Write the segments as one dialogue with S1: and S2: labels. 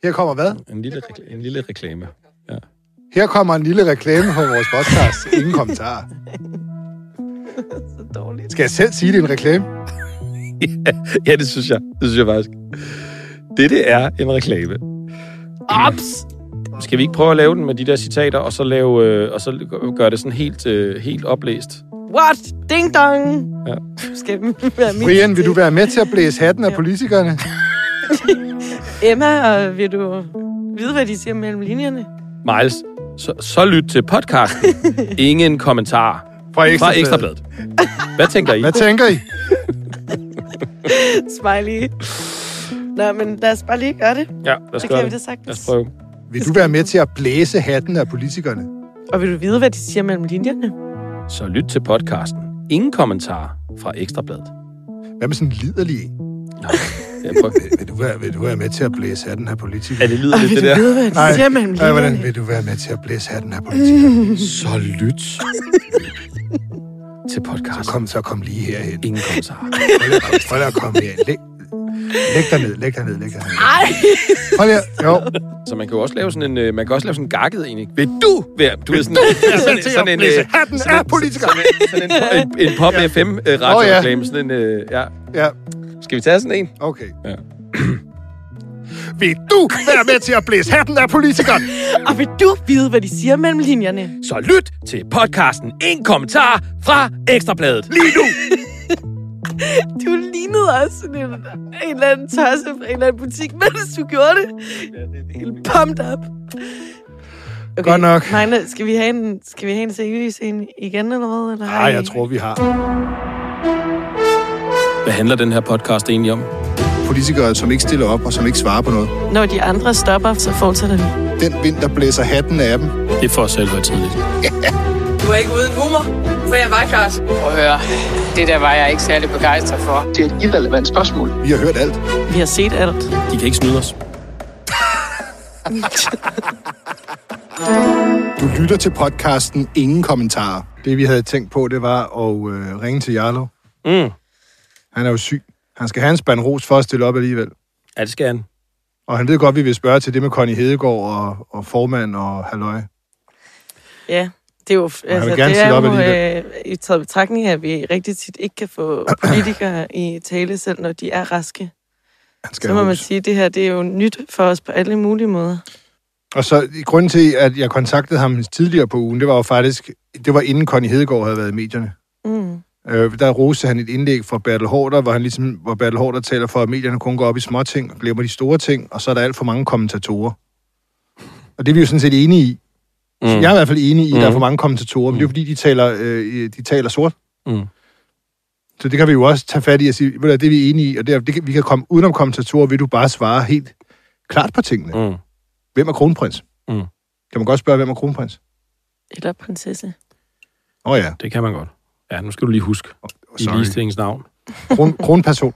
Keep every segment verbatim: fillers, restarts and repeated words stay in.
S1: Her kommer hvad?
S2: En lille, rekl- en lille reklame. Ja.
S1: Her kommer en lille reklame på vores podcast. Ingen kommentarer.
S3: Så dårligt.
S1: Skal jeg selv sige, det er en reklame?
S2: Ja, det synes jeg. Det synes jeg faktisk. Dette er en reklame.
S3: Ops!
S2: Skal vi ikke prøve at lave den med de der citater, og så, lave, øh, og så gøre det sådan helt, øh, helt oplæst?
S3: What? Ding dong!
S2: Ja.
S3: Skal vi være mit
S1: Brian, vil du være med til at blæse hatten af politikerne?
S3: Emma, og vil du vide, hvad de siger mellem linjerne?
S2: Miles, så, så lyt til podcasten. Ingen kommentar
S1: Fra Ekstrabladet.
S2: fra Ekstrabladet. Hvad tænker I?
S1: Hvad tænker I?
S3: Smiley. Nå, men lad os bare lige gøre det.
S2: Ja, lad os
S3: Så
S2: gøre
S3: kan vi
S2: det.
S3: det sagtens.
S2: Lad os prøve.
S1: Vil du være med til at blæse hatten af politikerne?
S3: Og vil du vide, hvad de siger mellem linjerne?
S2: Så lyt til podcasten. Ingen kommentar fra Ekstrabladet.
S1: Hvad med sådan en liderlig en?
S2: Nej, jeg prøver.
S1: Vil, vil, du være, vil du være med til at blæse hatten af politikerne?
S2: Er det lyder
S3: Og
S2: lidt
S3: vil
S2: det
S3: du
S2: der?
S3: vide, hvad de
S1: Nej.
S3: siger mellem
S1: Nej,
S3: linjerne?
S1: hvordan vil du være med til at blæse hatten af politikerne?
S2: Så lyt til
S1: Så
S2: podcasten.
S1: kom, så kom lige herhen.
S2: Ingen kommentar.
S1: Prøv lige at komme her. Læg, læg dig ned, læg dig ned, læg dig ned.
S3: Ej!
S1: Prøv lige at, jo.
S2: Så man kan jo også lave sådan en, øh, man kan også lave sådan en gakket en, ikke? Vil du være, du ved sådan, sådan, sådan en,
S1: blæse
S2: øh,
S1: hatten
S2: sådan
S1: af
S2: en,
S1: politikerne.
S2: sådan en, en, en pop F M øh, radioreklame, sådan en, øh, ja.
S1: Ja,
S2: Skal vi tage sådan en?
S1: okay.
S2: Ja.
S1: Vil du være med til at blæse hatten af politikerne?
S3: Og vil du vide, hvad de siger mellem linjerne?
S2: Så lyt til podcasten Ingen kommentar fra Ekstrabladet. Lige nu!
S3: Du lignede også sådan en, en eller anden tosse fra en eller anden butik, mens du gjorde det. Helt pumped up. Okay,
S1: Godt nok.
S3: Magne, skal vi have en, skal vi have en seriøs en igen, eller hvad? Eller
S1: Nej, jeg tror, vi har.
S2: Hvad handler den her podcast egentlig om?
S1: Politikere, som ikke stiller op og som ikke svarer på noget.
S3: Når de andre stopper, så fortsætter vi.
S1: Den vind, der blæser hatten af dem.
S2: Det er for os selv højtidligt.
S4: Du er ikke uden humor, for jeg var klar.
S5: Prøv at høre, det der var jeg ikke særlig begejstret for.
S6: Det er et irrelevant spørgsmål.
S1: Vi har hørt alt.
S3: Vi har set alt.
S2: De kan ikke snyde os.
S1: Du lytter til podcasten Ingen kommentarer. Det, vi havde tænkt på, det var at øh, ringe til Jarlov.
S2: Mm.
S1: Han er jo syg. Han skal have en spand ros for at stille op alligevel.
S2: Ja, det skal han.
S1: Og han ved godt, at vi vil spørge til det med Connie Hedegaard og, og formand og halløj.
S3: Ja, det er jo, altså,
S1: gerne
S3: det
S1: stille
S3: er
S1: op
S3: jo
S1: alligevel.
S3: øh, i taget betragtning af, at vi rigtig tit ikke kan få politikere i tale, selv når de er raske.
S1: Han skal
S3: Så må man
S1: ros.
S3: sige, at det her det er jo nyt for os på alle mulige måder.
S1: Og så grunden til, at jeg kontaktede ham tidligere på ugen, det var jo faktisk, det var inden Connie Hedegaard havde været i medierne.
S3: Mm.
S1: Øh, der roste han et indlæg fra Bertel Haarder, hvor han ligesom, hvor Bertel Haarder taler for, at medierne kun går op i små ting og glemmer de store ting, og så er der alt for mange kommentatorer. Og det er vi jo sådan set enige i. Mm. Jeg er i hvert fald enig i, at der er for mange kommentatorer, men det er jo fordi, de taler, øh, de taler sort.
S2: Mm.
S1: Så det kan vi jo også tage fat i og sige, det er vi enige i, og det er, det kan, vi kan komme udenom kommentatorer, vil du bare svare helt klart på tingene.
S2: Mm.
S1: Hvem er kronprins?
S2: Mm.
S1: Kan man godt spørge, hvem er kronprins?
S3: Eller prinsesse.
S1: Åh oh, ja,
S2: Det kan man godt. Ja, nu skal du lige huske. I
S1: sorry.
S2: ligestillingens navn.
S1: Kron, kronperson.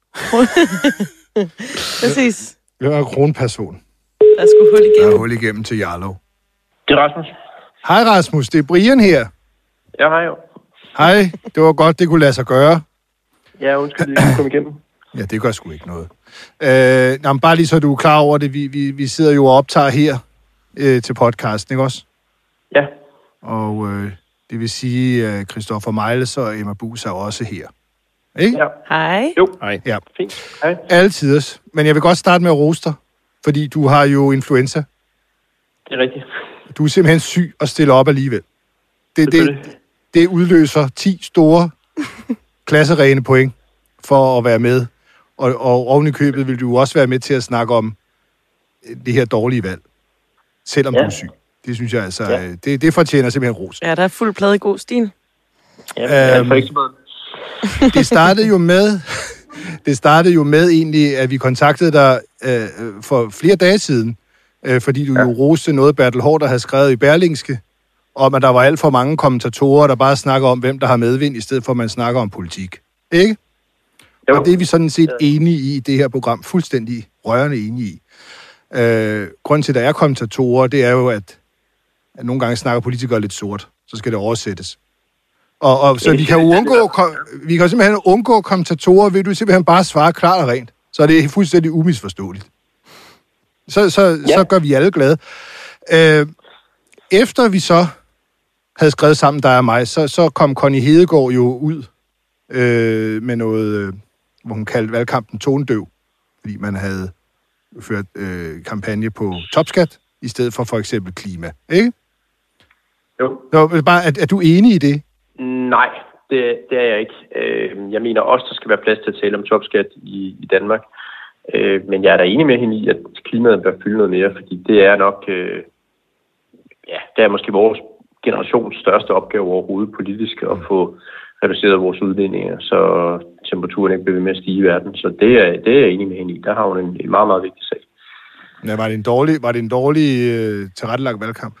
S3: Præcis.
S1: Hvem er kronperson?
S3: Der skulle hul
S1: Der
S3: igennem.
S1: er hul igennem til Jarlov.
S6: Det er Rasmus.
S1: Hej Rasmus, det er Brian her.
S6: Ja, hej jo.
S1: Hej, det var godt, det kunne lade sig gøre.
S6: Ja, undskyld, jeg kom igennem.
S1: Ja, det gør sgu ikke noget. Øh, jamen, bare lige så du er klar over det, vi, vi, vi sidder jo og optager her øh, til podcasten, ikke også?
S6: Ja,
S1: Og øh, det vil sige, at Christoffer Miles og Emma Bus er også her. Ikke?
S6: ja.
S3: Hej.
S6: Jo,
S2: Hej.
S1: Ja,
S6: fint. Hej.
S1: altiders. Men jeg vil godt starte med at rose dig, fordi du har jo influenza.
S6: Det er rigtigt.
S1: Du er simpelthen syg og stiller op alligevel. Det, det,
S6: Selvfølgelig.
S1: det udløser ti store klasserene point for at være med. Og, og oven i købet vil du også være med til at snakke om det her dårlige valg, selvom
S6: Ja.
S1: du er syg. Det synes jeg altså,
S6: Ja.
S1: det, det fortjener simpelthen ros.
S3: Ja, der er fuld plade i god stil.
S6: Ja, jeg er
S1: Øhm,
S6: for Ekstrabladet.
S1: Det startede jo med, det startede jo med egentlig, at vi kontaktede dig øh, for flere dage siden, øh, fordi du ja. jo roste noget, Bertel Haarder havde skrevet i Berlingske, om at der var alt for mange kommentatorer, der bare snakker om, hvem der har medvind, i stedet for at man snakker om politik. Ikke?
S6: Jo.
S1: Og det er vi sådan set enige i i det her program, fuldstændig rørende enige i. Øh, grunden til, at der er kommentatorer, det er jo, at, at nogle gange snakker politikere lidt sort, så skal det oversættes. Og, og så vi kan jo undgå, kom, vi kan simpelthen undgå kommentatorer, vil du simpelthen bare svare klart og rent. Så er det fuldstændig umisforståeligt. Så, så,
S6: Ja.
S1: så gør vi alle glade. Øh, efter vi så havde skrevet sammen, dig og mig, så, så kom Connie Hedegaard jo ud øh, med noget, øh, hvor hun kaldte valgkampen tonedøv, fordi man havde ført øh, kampagne på topskat, i stedet for for eksempel klima, ikke?
S6: Jo.
S1: Så bare, er, er du enig i det?
S6: Nej, det, det er jeg ikke. Øh, jeg mener også, der skal være plads til at tale om topskat i, i Danmark. Øh, men jeg er da enig med hende i, at klimaet bør fylde noget mere, fordi det er nok, øh, ja, det er måske vores generations største opgave overhovedet politisk at få reduceret vores udledninger, så temperaturen ikke bliver ved med at stige i verden. Så det er, det er jeg enig med hende i. Der har hun en, en meget, meget vigtig sag.
S1: Ja, var det en dårlig, var det en dårlig øh, tilrettelagt valgkamp?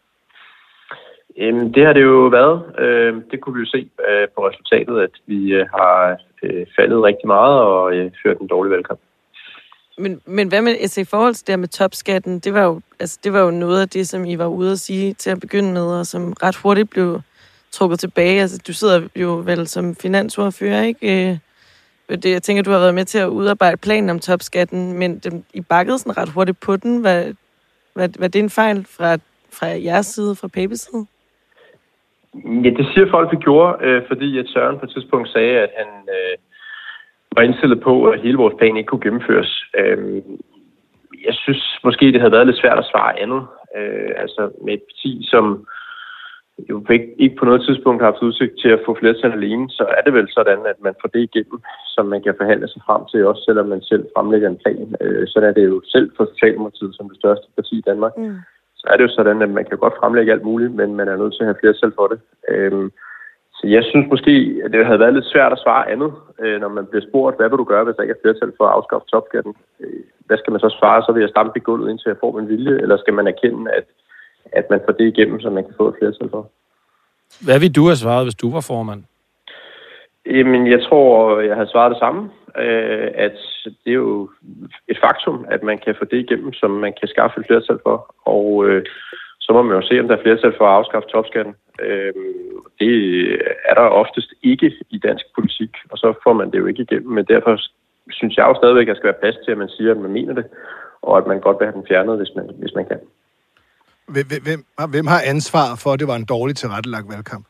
S6: Øhm, det har det jo været. Øhm, det kunne vi jo se øh, på resultatet, at vi øh, har øh, faldet rigtig meget og øh, ført en dårlig valgkamp.
S3: Men, men hvad med altså, i forhold til det med topskatten? Det var, jo, altså, det var jo noget af det, som I var ude at sige til at begynde med, og som ret hurtigt blev trukket tilbage. Altså, du sidder jo vel som finansordfører, ikke? Det, jeg tænker, du har været med til at udarbejde planen om topskatten, men dem, I bakkede sådan ret hurtigt på den. Var, var, var det en fejl fra, fra jeres side, fra Papes side?
S6: Ja, det siger folk, vi gjorde, øh, fordi at Søren på et tidspunkt sagde, at han øh, var indstillet på, at hele vores plan ikke kunne gennemføres. Øh, jeg synes måske, det havde været lidt svært at svare andet. Øh, altså med et parti, som jo ikke på noget tidspunkt har haft udsigt til at få flertal alene, så er det vel sådan, at man får det igennem, som man kan forhandle sig frem til, også selvom man selv fremlægger en plan. Øh, sådan er det jo selv for Socialdemokratiet som det største parti i Danmark. Mm. Så er det jo sådan, at man kan godt fremlægge alt muligt, men man er nødt til at have flertal for det. Øhm, så jeg synes måske, at det havde været lidt svært at svare andet, øh, når man bliver spurgt, hvad vil du gøre, hvis der ikke er flertal for at afskaffe topskatten? Øh, hvad skal man så svare? Så vil jeg stampe i gulvet, indtil jeg får min vilje, eller skal man erkende, at, at man får det igennem, så man kan få et flertal for?
S2: Hvad vil du have svaret, hvis du var formand?
S6: Jamen, jeg tror, jeg har svaret det samme. Øh, at det er jo et faktum, at man kan få det igennem, som man kan skaffe et flertal for. Og øh, så må man jo se, om der er flertal for at afskaffe topskatten. Øh, det er der oftest ikke i dansk politik, og så får man det jo ikke igennem. Men derfor synes jeg jo stadigvæk, at der skal være plads til, at man siger, at man mener det, og at man godt vil have den fjernet, hvis man, hvis man kan.
S1: Hvem, hvem har ansvar for, at det var en dårlig tilrettelagt valgkamp?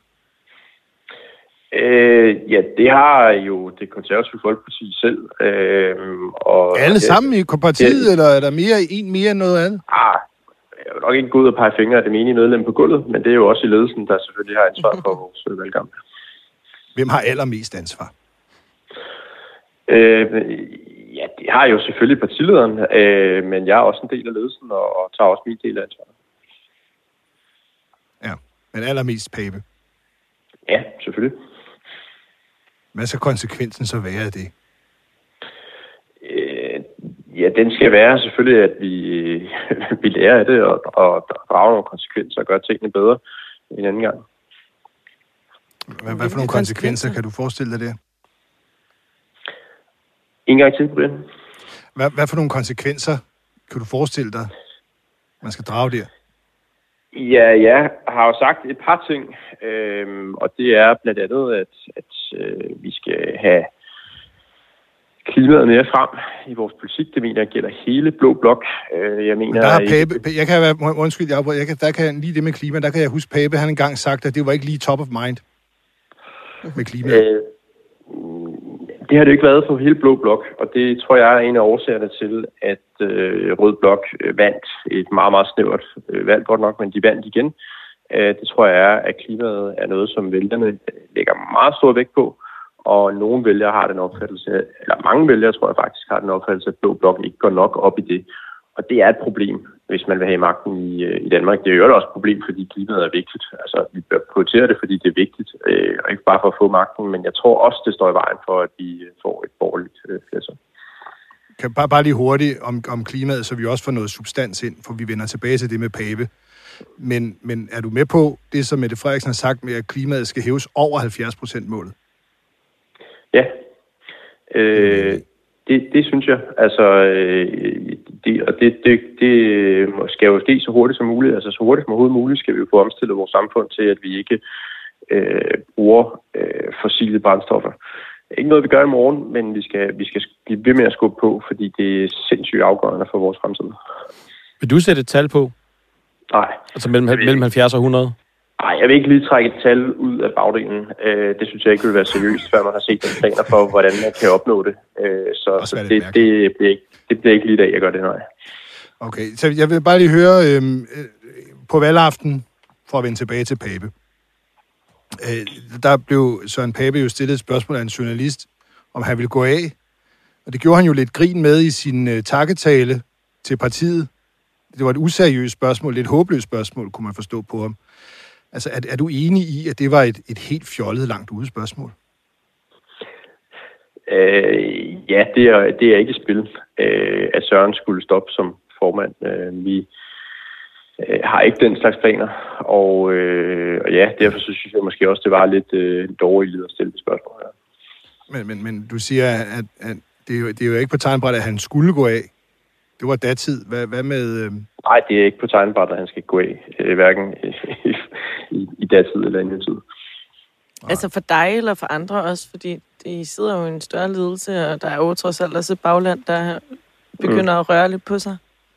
S6: Øh, ja, det har jo det konservative folkeparti selv. Øh, og
S1: alle sammen i partiet,
S6: ja,
S1: eller er der mere en mere end noget andet?
S6: Ah, jeg vil nok ikke gå ud og pege fingre af det menige medlem på gulvet, men det er jo også i ledelsen, der selvfølgelig har ansvar for vores valgkamp.
S1: Hvem har allermest ansvar?
S6: Øh, ja, det har jo selvfølgelig partilederen, øh, men jeg er også en del af ledelsen og, og tager også min del af ansvaret.
S1: Ja, men allermest Pape.
S6: Ja, selvfølgelig.
S1: Hvad skal konsekvensen så være af det?
S6: Øh, ja, den skal være selvfølgelig, at vi, vi lærer af det og, og drager nogle konsekvenser og gør tingene bedre en anden gang.
S1: Hvad, hvad for nogle konsekvenser kan du forestille dig det?
S6: En gang til, Brian.
S1: Hvad, hvad for nogle konsekvenser kan du forestille dig, man skal drage der?
S6: Ja, jeg har jo sagt et par ting, øhm, og det er blandt andet, at, at øh, vi skal have klimaet mere frem i vores politik. Det mener jeg gælder hele blå blok. Øh, jeg mener,
S1: Men der har
S6: ikke...
S1: Pape, jeg kan være, undskyld, jeg, jeg kan, der kan lige det med klima, der kan jeg huske, Pape han engang sagt, at det var ikke lige top of mind med klimaet. Øh,
S6: det har det ikke været for hele blå blok, og det tror jeg er en af årsagerne til, at øh, Rød Blok øh, vandt et meget, meget snævert øh, valg, godt nok, men de vandt igen. Øh, det tror jeg er, at klimaet er noget, som vælgerne lægger meget stor vægt på, og nogle vælgere har den opfattelse, eller mange vælgere tror jeg faktisk har den opfattelse, at blå blok ikke går nok op i det. Og det er et problem, hvis man vil have magten i, i Danmark. Det er jo også et problem, fordi klimaet er vigtigt. Altså, vi bør prioritere det, fordi det er vigtigt, øh, og ikke bare for at få magten, men jeg tror også, det står i vejen for, at vi får et borgerligt øh, flertal.
S1: Kan bare, bare lige hurtigt om, om klimaet, så vi også får noget substans ind, for vi vender tilbage til det med Pape. Men, men er du med på det, som Mette Frederiksen har sagt med, at klimaet skal hæves over halvfjerds procent målet?
S6: Ja, øh, det, det synes jeg. Altså, øh, det, og det, det, det skal jo ske så hurtigt som muligt. Altså, så hurtigt som overhovedet muligt skal vi jo få omstillet vores samfund til, at vi ikke øh, bruger øh, fossile brændstoffer. ikke noget, vi gør i morgen, men vi skal, vi skal blive ved med at skubbe på, fordi det er sindssygt afgørende for vores fremtid.
S2: Vil du sætte et tal på?
S6: Nej.
S2: Altså mellem, mellem halvfjerds og hundrede?
S6: Nej, jeg vil ikke lige trække et tal ud af bagdelen. Øh, det synes jeg ikke vil være seriøst, før man har set nogle planer for, hvordan man kan opnå det. Øh, så så det, det, det, bliver ikke, det bliver ikke lige i dag, jeg gør det, nej.
S1: Okay, så jeg vil bare lige høre, øh, på valgaften, for at vende tilbage til Pape, øh, der blev Søren Pape jo stillet et spørgsmål af en journalist, om han ville gå af. Og det gjorde han jo lidt grin med i sin øh, takketale til partiet. Det var et useriøst spørgsmål, lidt håbløst spørgsmål, kunne man forstå på ham. Altså, er, er du enig i, at det var et, et helt fjollet langt ude spørgsmål?
S6: Øh, ja, det er, det er ikke et spil, øh, at Søren skulle stoppe som formand. Øh, vi øh, har ikke den slags planer, og, øh, og ja, derfor så synes jeg måske også, det var lidt øh, dårligt at stille det spørgsmål her.
S1: Men, men, men du siger, at, at det, er jo, det er jo ikke på tegnbrættet, at han skulle gå af. Det var datid. Hvad, hvad med... Øh...
S6: Nej, det er ikke på tegnbrættet, at han skal gå af. Øh, hverken i, i, i datid eller i nutid.
S3: Altså for dig eller for andre også, fordi I sidder jo i en større ledelse, og der er jo trods alt også et bagland, der begynder mm. at røre lidt på sig.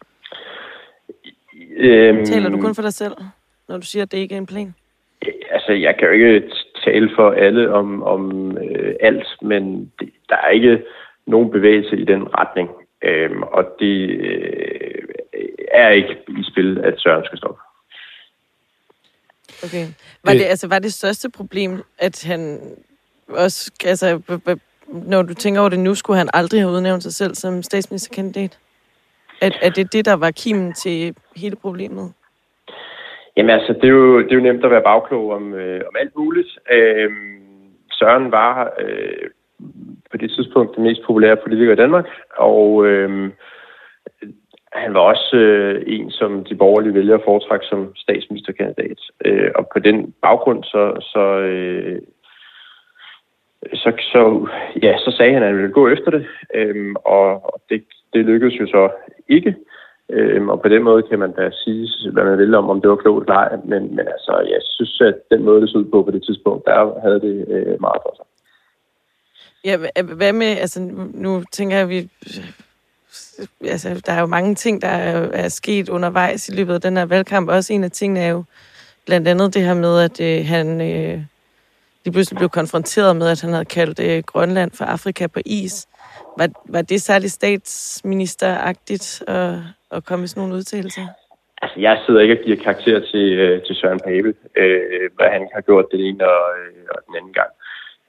S3: Øhm, Taler du kun for dig selv, når du siger, at det ikke er en plan?
S6: Altså, jeg kan jo ikke tale for alle om, om øh, alt, men det, der er ikke nogen bevægelse i den retning. Øhm, og det øh, er ikke i spil, at Søren skal stoppe.
S3: Okay. Var det, altså, var det største problem, at han også, altså, når du tænker over det nu, skulle han aldrig have udnævnt sig selv som statsministerkandidat? Er, er det det, der var kimen til hele problemet?
S6: Jamen altså, det er jo, det er jo nemt at være bagklog om, øh, om alt muligt. Øh, Søren var øh, på det tidspunkt den mest populære politiker i Danmark, og øh, han var også øh, en, som de borgerlige vælgere foretrak som statsministerkandidat. Øh, og på den baggrund, så, så, øh, så, så, ja, så sagde han, at han ville gå efter det, øh, og det, det lykkedes jo så ikke. Øh, og på den måde kan man da sige, hvad man vil om, om det var klogt eller ej, men, men altså, jeg synes, at den måde, det så ud på på det tidspunkt, der havde det øh, meget for sig.
S3: Ja, hvad med, altså nu tænker jeg, at vi... Altså, der er jo mange ting, der er, er sket undervejs i løbet af den her valgkamp. Også en af tingene er jo blandt andet det her med, at øh, han øh, lige pludselig blev konfronteret med, at han havde kaldt øh, Grønland for Afrika på is. Var, var det særligt statsministeragtigt at, at komme med sådan nogle udtalelser?
S6: Altså, jeg sidder ikke og giver karakter til, øh, til Søren Pape, øh, hvad han har gjort den ene og, øh, og den anden gang.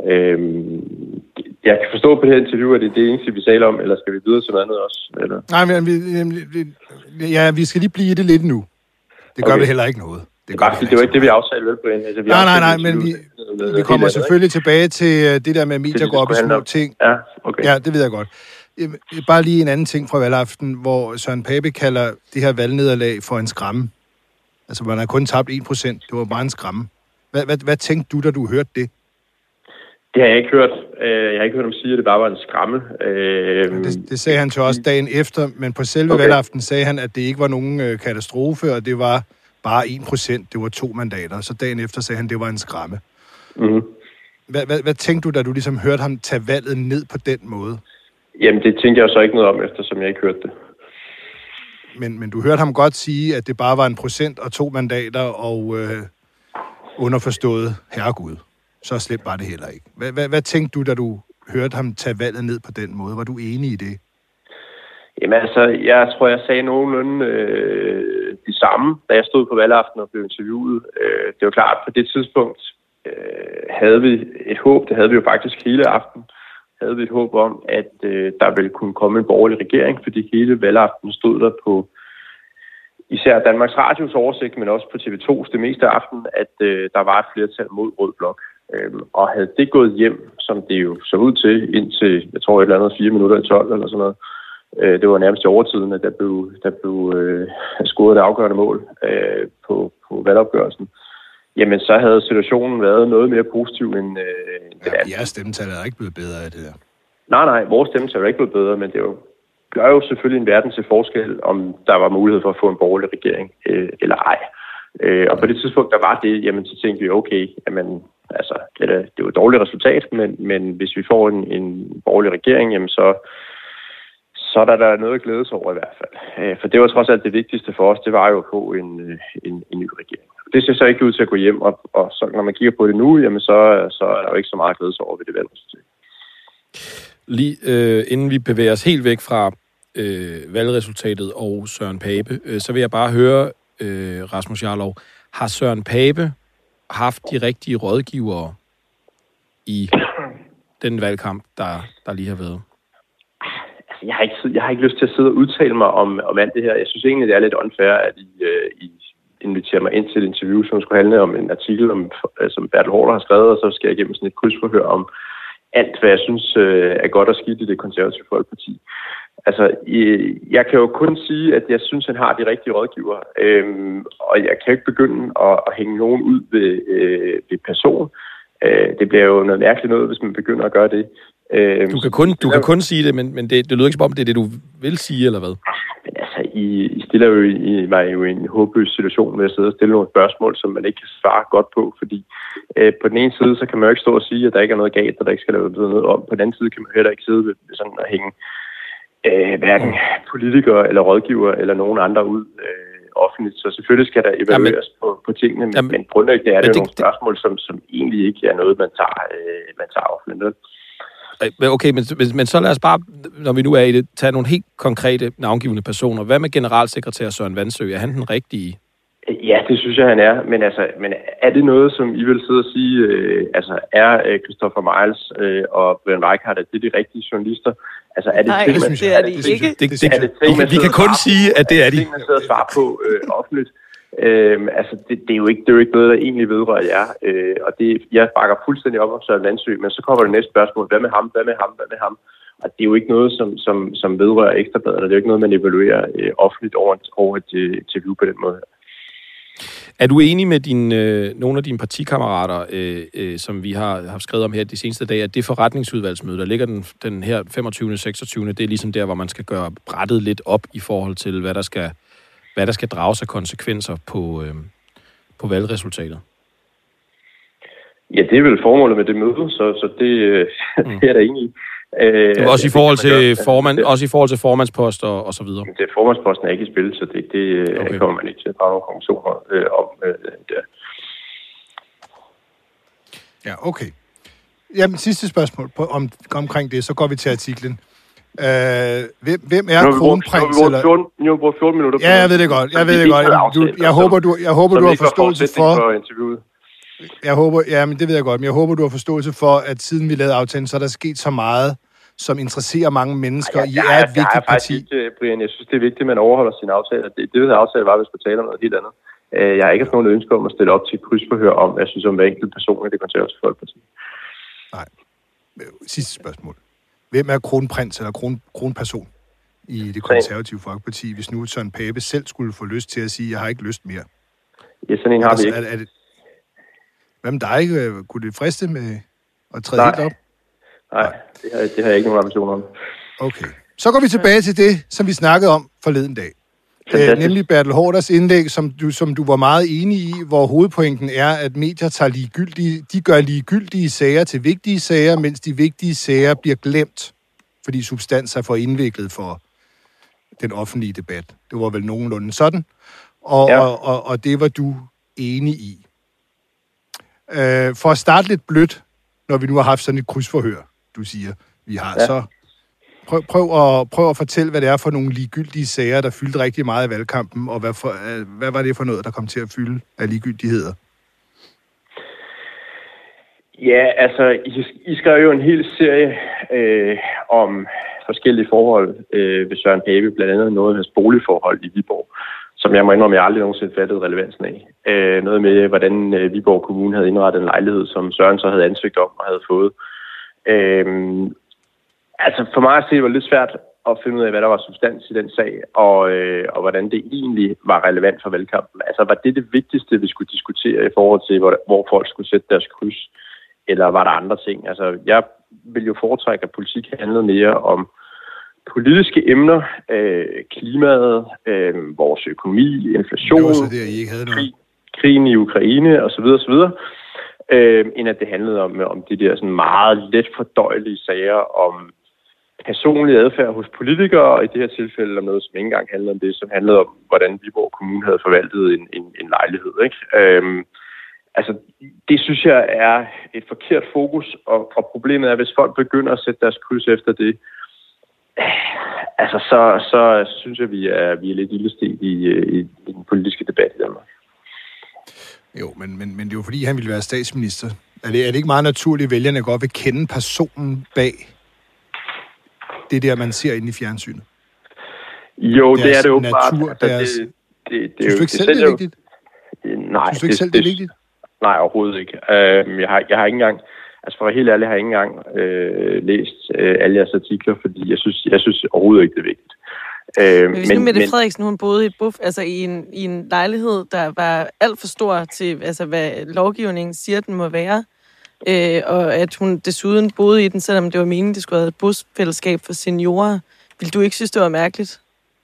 S6: Øhm, jeg kan forstå på det her interview, at det er det eneste, vi taler om, eller skal vi videre til noget andet også? Eller?
S1: Nej, men vi, vi, ja, vi skal lige blive i det lidt nu. Det gør okay. vi heller ikke noget. Det,
S6: det, bare, det var ikke det, vi aftalte vel, Brian. Altså, vi
S1: nej, nej, nej, men vi, vi kommer selvfølgelig ikke? tilbage til det der med, at medier går op i små ting.
S6: Ja, okay.
S1: Ja, det ved jeg godt. Bare lige en anden ting fra valgaften, hvor Søren Pape kalder det her valgnederlag for en skræmme. Altså, man har kun tabt en procent. Det var bare en skræmme. Hvad, hvad, hvad tænkte du, da du hørte det?
S6: Det har jeg ikke hørt. Jeg har ikke hørt ham sige, at det bare var en skræmme.
S1: Det, det sagde han til os dagen efter, men på selve okay. valgaften sagde han, at det ikke var nogen katastrofe, og det var bare en procent. Det var to mandater. Så dagen efter sagde han, at det var en skræmme.
S6: Mm-hmm.
S1: Hvad, hvad, hvad tænkte du, da du ligesom hørte ham tage valget ned på den måde?
S6: Jamen, det tænkte jeg så ikke noget om, eftersom jeg ikke hørte det.
S1: Men, men du hørte ham godt sige, at det bare var en procent og to mandater, og øh, underforstået herregud. Så slemt var det heller ikke. Hvad, hvad, hvad tænkte du, da du hørte ham tage valget ned på den måde? Var du enig i det?
S6: Jamen altså, jeg tror, jeg sagde nogenlunde øh, det samme, da jeg stod på valgaften og blev interviewet. Øh, det var klart, på det tidspunkt øh, havde vi et håb, det havde vi jo faktisk hele aften, havde vi et håb om, at øh, der ville kunne komme en borgerlig regering, fordi hele valgaften stod der på især Danmarks Radios oversigt, men også på T V to's det meste af aftenen, at øh, der var et flertal mod Rød Blok. Øhm, og havde det gået hjem, som det jo så ud til, indtil, jeg tror, et eller andet fire minutter i tolv eller sådan noget, øh, det var nærmest i overtiden, at der blev, der blev øh, scoret et afgørende mål øh, på, på valgopgørelsen. Jamen, så havde situationen været noget mere positiv end øh, den anden.
S1: Ja, jeres stemmetal er ikke blevet bedre af det der.
S6: Nej, nej, vores stemmetal er ikke blevet bedre, men det er jo gør jo selvfølgelig en verden til forskel, om der var mulighed for at få en borgerlig regering øh, eller ej. Øh, og på det tidspunkt, der var det, jamen så tænkte vi, okay, jamen, altså, det er, det er jo et dårligt resultat, men, men hvis vi får en, en borgerlig regering, jamen så, så er der, der noget at glæde sig over i hvert fald. For det var trods alt det vigtigste for os, det var jo at få en, en, en ny regering. Det ser så ikke ud til at gå hjem, og, og så, når man kigger på det nu, jamen så, så er der jo ikke så meget at glæde sig over ved det valgresultat.
S2: Lige øh, inden vi bevæger os helt væk fra øh, valgresultatet og Søren Pape, øh, så vil jeg bare høre, øh, Rasmus Jarlov, har Søren Pape haft de rigtige rådgivere i den valgkamp, der, der lige har været?
S6: Altså, jeg har ikke, jeg har ikke lyst til at sidde og udtale mig om, om alt det her. Jeg synes egentlig, det er lidt unfair, at I, øh, I inviterer mig ind til et interview, som skulle handle om en artikel, om, som Bertel Haarder har skrevet, og så skal jeg igennem sådan et krydsforhør om alt, hvad jeg synes øh, er godt og skidt i det konservative Folkeparti. Altså, jeg kan jo kun sige, at jeg synes, han har de rigtige rådgivere, øhm, og jeg kan ikke begynde at, at hænge nogen ud ved, øh, ved person. Øh, det bliver jo noget mærkeligt noget, hvis man begynder at gøre det. Øh,
S2: du kan kun, du kan kun sige det, men, men det, det lyder ikke som om, det er det, du vil sige, eller hvad?
S6: Men altså, I, I stiller jo i, mig jo i en håbløs situation med at sidde og stille nogle spørgsmål, som man ikke kan svare godt på, fordi øh, på den ene side, så kan man jo ikke stå og sige, at der ikke er noget galt, og der ikke skal laves noget om. På den anden side kan man heller ikke sidde ved sådan at hænge øh, hverken politikere eller rådgivere eller nogen andre ud øh, offentligt. Så selvfølgelig skal der evalueres ja, men, på, på tingene, men, jamen, men grundlæggende er det, det jo nogle spørgsmål, som, som egentlig ikke er noget, man tager, øh, man tager offentligt.
S2: Okay, men, men så lad os bare, når vi nu er i det, tage nogle helt konkrete navngivende personer. Hvad med generalsekretær Søren Vandsø? Er han den rigtige?
S6: Ja, det synes jeg, han er. Men, altså, men er det noget, som I vil sidde og sige, øh, altså er øh, Christopher Miles øh, og Brian Weikart, at det er de rigtige journalister? Altså, er det
S3: Nej,
S6: ting,
S3: det,
S6: man,
S3: det er de ikke. Det, det,
S2: det, det, okay, vi kan kun sige, at det er de.
S6: Det er man sidder og svarer på øh, offentligt. Øhm, altså, det, det, er jo ikke, det er jo ikke noget, der egentlig vedrører jer. Øh, og det, jeg bakker fuldstændig op om Søren Vandsø, men så kommer det næste spørgsmål. Hvad med ham? Hvad med ham? Hvad med ham? Og det er jo ikke noget, som, som, som vedrører Ekstrabladet, og det er jo ikke noget, man evaluerer øh, offentligt over, over et interview på den måde.
S2: Er du enig med din, øh, nogle af dine partikammerater, øh, øh, som vi har, har skrevet om her de seneste dage, at det forretningsudvalgsmøde, der ligger den, den her femogtyvende seksogtyvende, det er ligesom der, hvor man skal gøre brættet lidt op i forhold til, hvad der skal, hvad der skal drages af konsekvenser på, øh, på valgresultatet?
S6: Ja, det er vel formålet med det møde, så, så det, øh, mm. det er der enig i.
S2: Øh, også, i forhold til formand, også i forhold til formandspost og, og så videre.
S6: Det formandsposten er ikke i spil, så det, det okay. kommer man ikke til at drage nogle konklusioner øh, om øh, der.
S1: Ja, okay. Jamen, sidste spørgsmål på, om, omkring det, så går vi til artiklen. Øh, hvem, hvem er kronprins?
S6: Nu har vi brugt fjorten minutter på.
S1: Ja, jeg ved det godt. Jeg ved det godt. Du, jeg håber, du, jeg håber, du har forståelse for... Jeg håber, ja, men det ved jeg godt, men jeg håber, du har forståelse for, at siden vi lavede aftalen, så er der sket så meget, som interesserer mange mennesker. I er et vigtigt parti.
S6: Ikke, Brian, jeg synes, det er vigtigt, at man overholder sine aftaler. Det, det ved jeg aftale var, hvis vi taler om noget helt andet. Jeg har ikke haft nogen ønske om at stille op til krydsforhør om, jeg synes, om hver enkelt person i det konservative Folkeparti.
S1: Nej. Sidste spørgsmål. Hvem er kronprins eller kron, kronperson i det konservative Folkeparti, hvis nu Søren Pape selv skulle få lyst til at sige, jeg har ikke lyst mere?
S6: Ja, sådan en har vi ikke.
S1: Er, er det, hvad med dig? Kunne det friste med at træde
S6: Nej.
S1: helt op?
S6: Nej, det har, det har jeg ikke nogen ambitioner om.
S1: Okay. Så går vi tilbage til det, som vi snakkede om forleden dag. Æ, nemlig Bertel Haarders indlæg, som du, som du var meget enig i, hvor hovedpointen er, at medier tager ligegyldige, de gør ligegyldige sager til vigtige sager, mens de vigtige sager bliver glemt, fordi substans er for indviklet for den offentlige debat. Det var vel nogenlunde sådan, og, ja. og, og, og det var du enig i. Øh, for at starte lidt blødt, når vi nu har haft sådan et krydsforhør, du siger, vi har, ja. så prøv, prøv, at, prøv at fortælle, hvad det er for nogle ligegyldige sager, der fyldte rigtig meget i valgkampen, og hvad, for, hvad var det for noget, der kom til at fylde af ligegyldigheder?
S6: Ja, altså, I, I skrev jo en hel serie øh, om forskellige forhold øh, ved Søren Pape, blandt andet noget af hans boligforhold i Viborg, som jeg må indrømme, jeg aldrig nogensinde fattede relevansen af. Øh, noget med, hvordan øh, Viborg Kommune havde indrettet en lejlighed, som Søren så havde ansøgt om og havde fået. Øh, altså, for mig at se, var det lidt svært at finde ud af, hvad der var substans i den sag, og, øh, og hvordan det egentlig var relevant for valgkampen. Altså, var det det vigtigste, vi skulle diskutere i forhold til, hvor, hvor folk skulle sætte deres kryds? Eller var der andre ting? Altså, jeg vil jo foretrække, at politik handlede mere om politiske emner, øh, klimaet, øh, vores økonomi, inflation,
S1: det var så det, I ikke havde noget.
S6: Krig, krigen i Ukraine osv. osv. øh, end at det handlede om, om de der sådan meget let fordøjelige sager om personlig adfærd hos politikere, og i det her tilfælde om noget, som ikke engang handlede om det, som handlede om, hvordan Viborg Kommune havde forvaltet en, en, en lejlighed. Ikke? Øhm, altså, det synes jeg er et forkert fokus, og, og problemet er, hvis folk begynder at sætte deres kryds efter det, altså, så, så synes jeg, vi er, vi er lidt ildestet i, i, i den politiske debat i Danmark.
S1: Jo, men, men, men det er jo fordi, han ville være statsminister. Er det, er det ikke meget naturligt, at vælgerne godt vil kende personen bag det der, man ser inde i fjernsynet?
S6: Jo, det er det jo
S1: natur,
S6: bare.
S1: Deres...
S6: Det, det, det,
S1: synes du ikke selv, det er vigtigt?
S6: Nej.
S1: Synes du ikke
S6: det,
S1: selv, det er vigtigt?
S6: Nej, overhovedet ikke. Uh, jeg, har, jeg har ikke engang, altså for at være helt ærlig, har jeg ikke engang uh, læst uh, alle jeres artikler, fordi jeg synes, jeg synes overhovedet ikke, det er vigtigt. Uh,
S3: men hvis men, nu Mette Frederiksen, hun boede i et buff, altså i en, i en lejlighed, der var alt for stor til, altså hvad lovgivningen siger, den må være, øh, og at hun desuden boede i den, selvom det var meningen, det skulle have et busfællesskab for seniorer, ville du ikke synes, det var mærkeligt?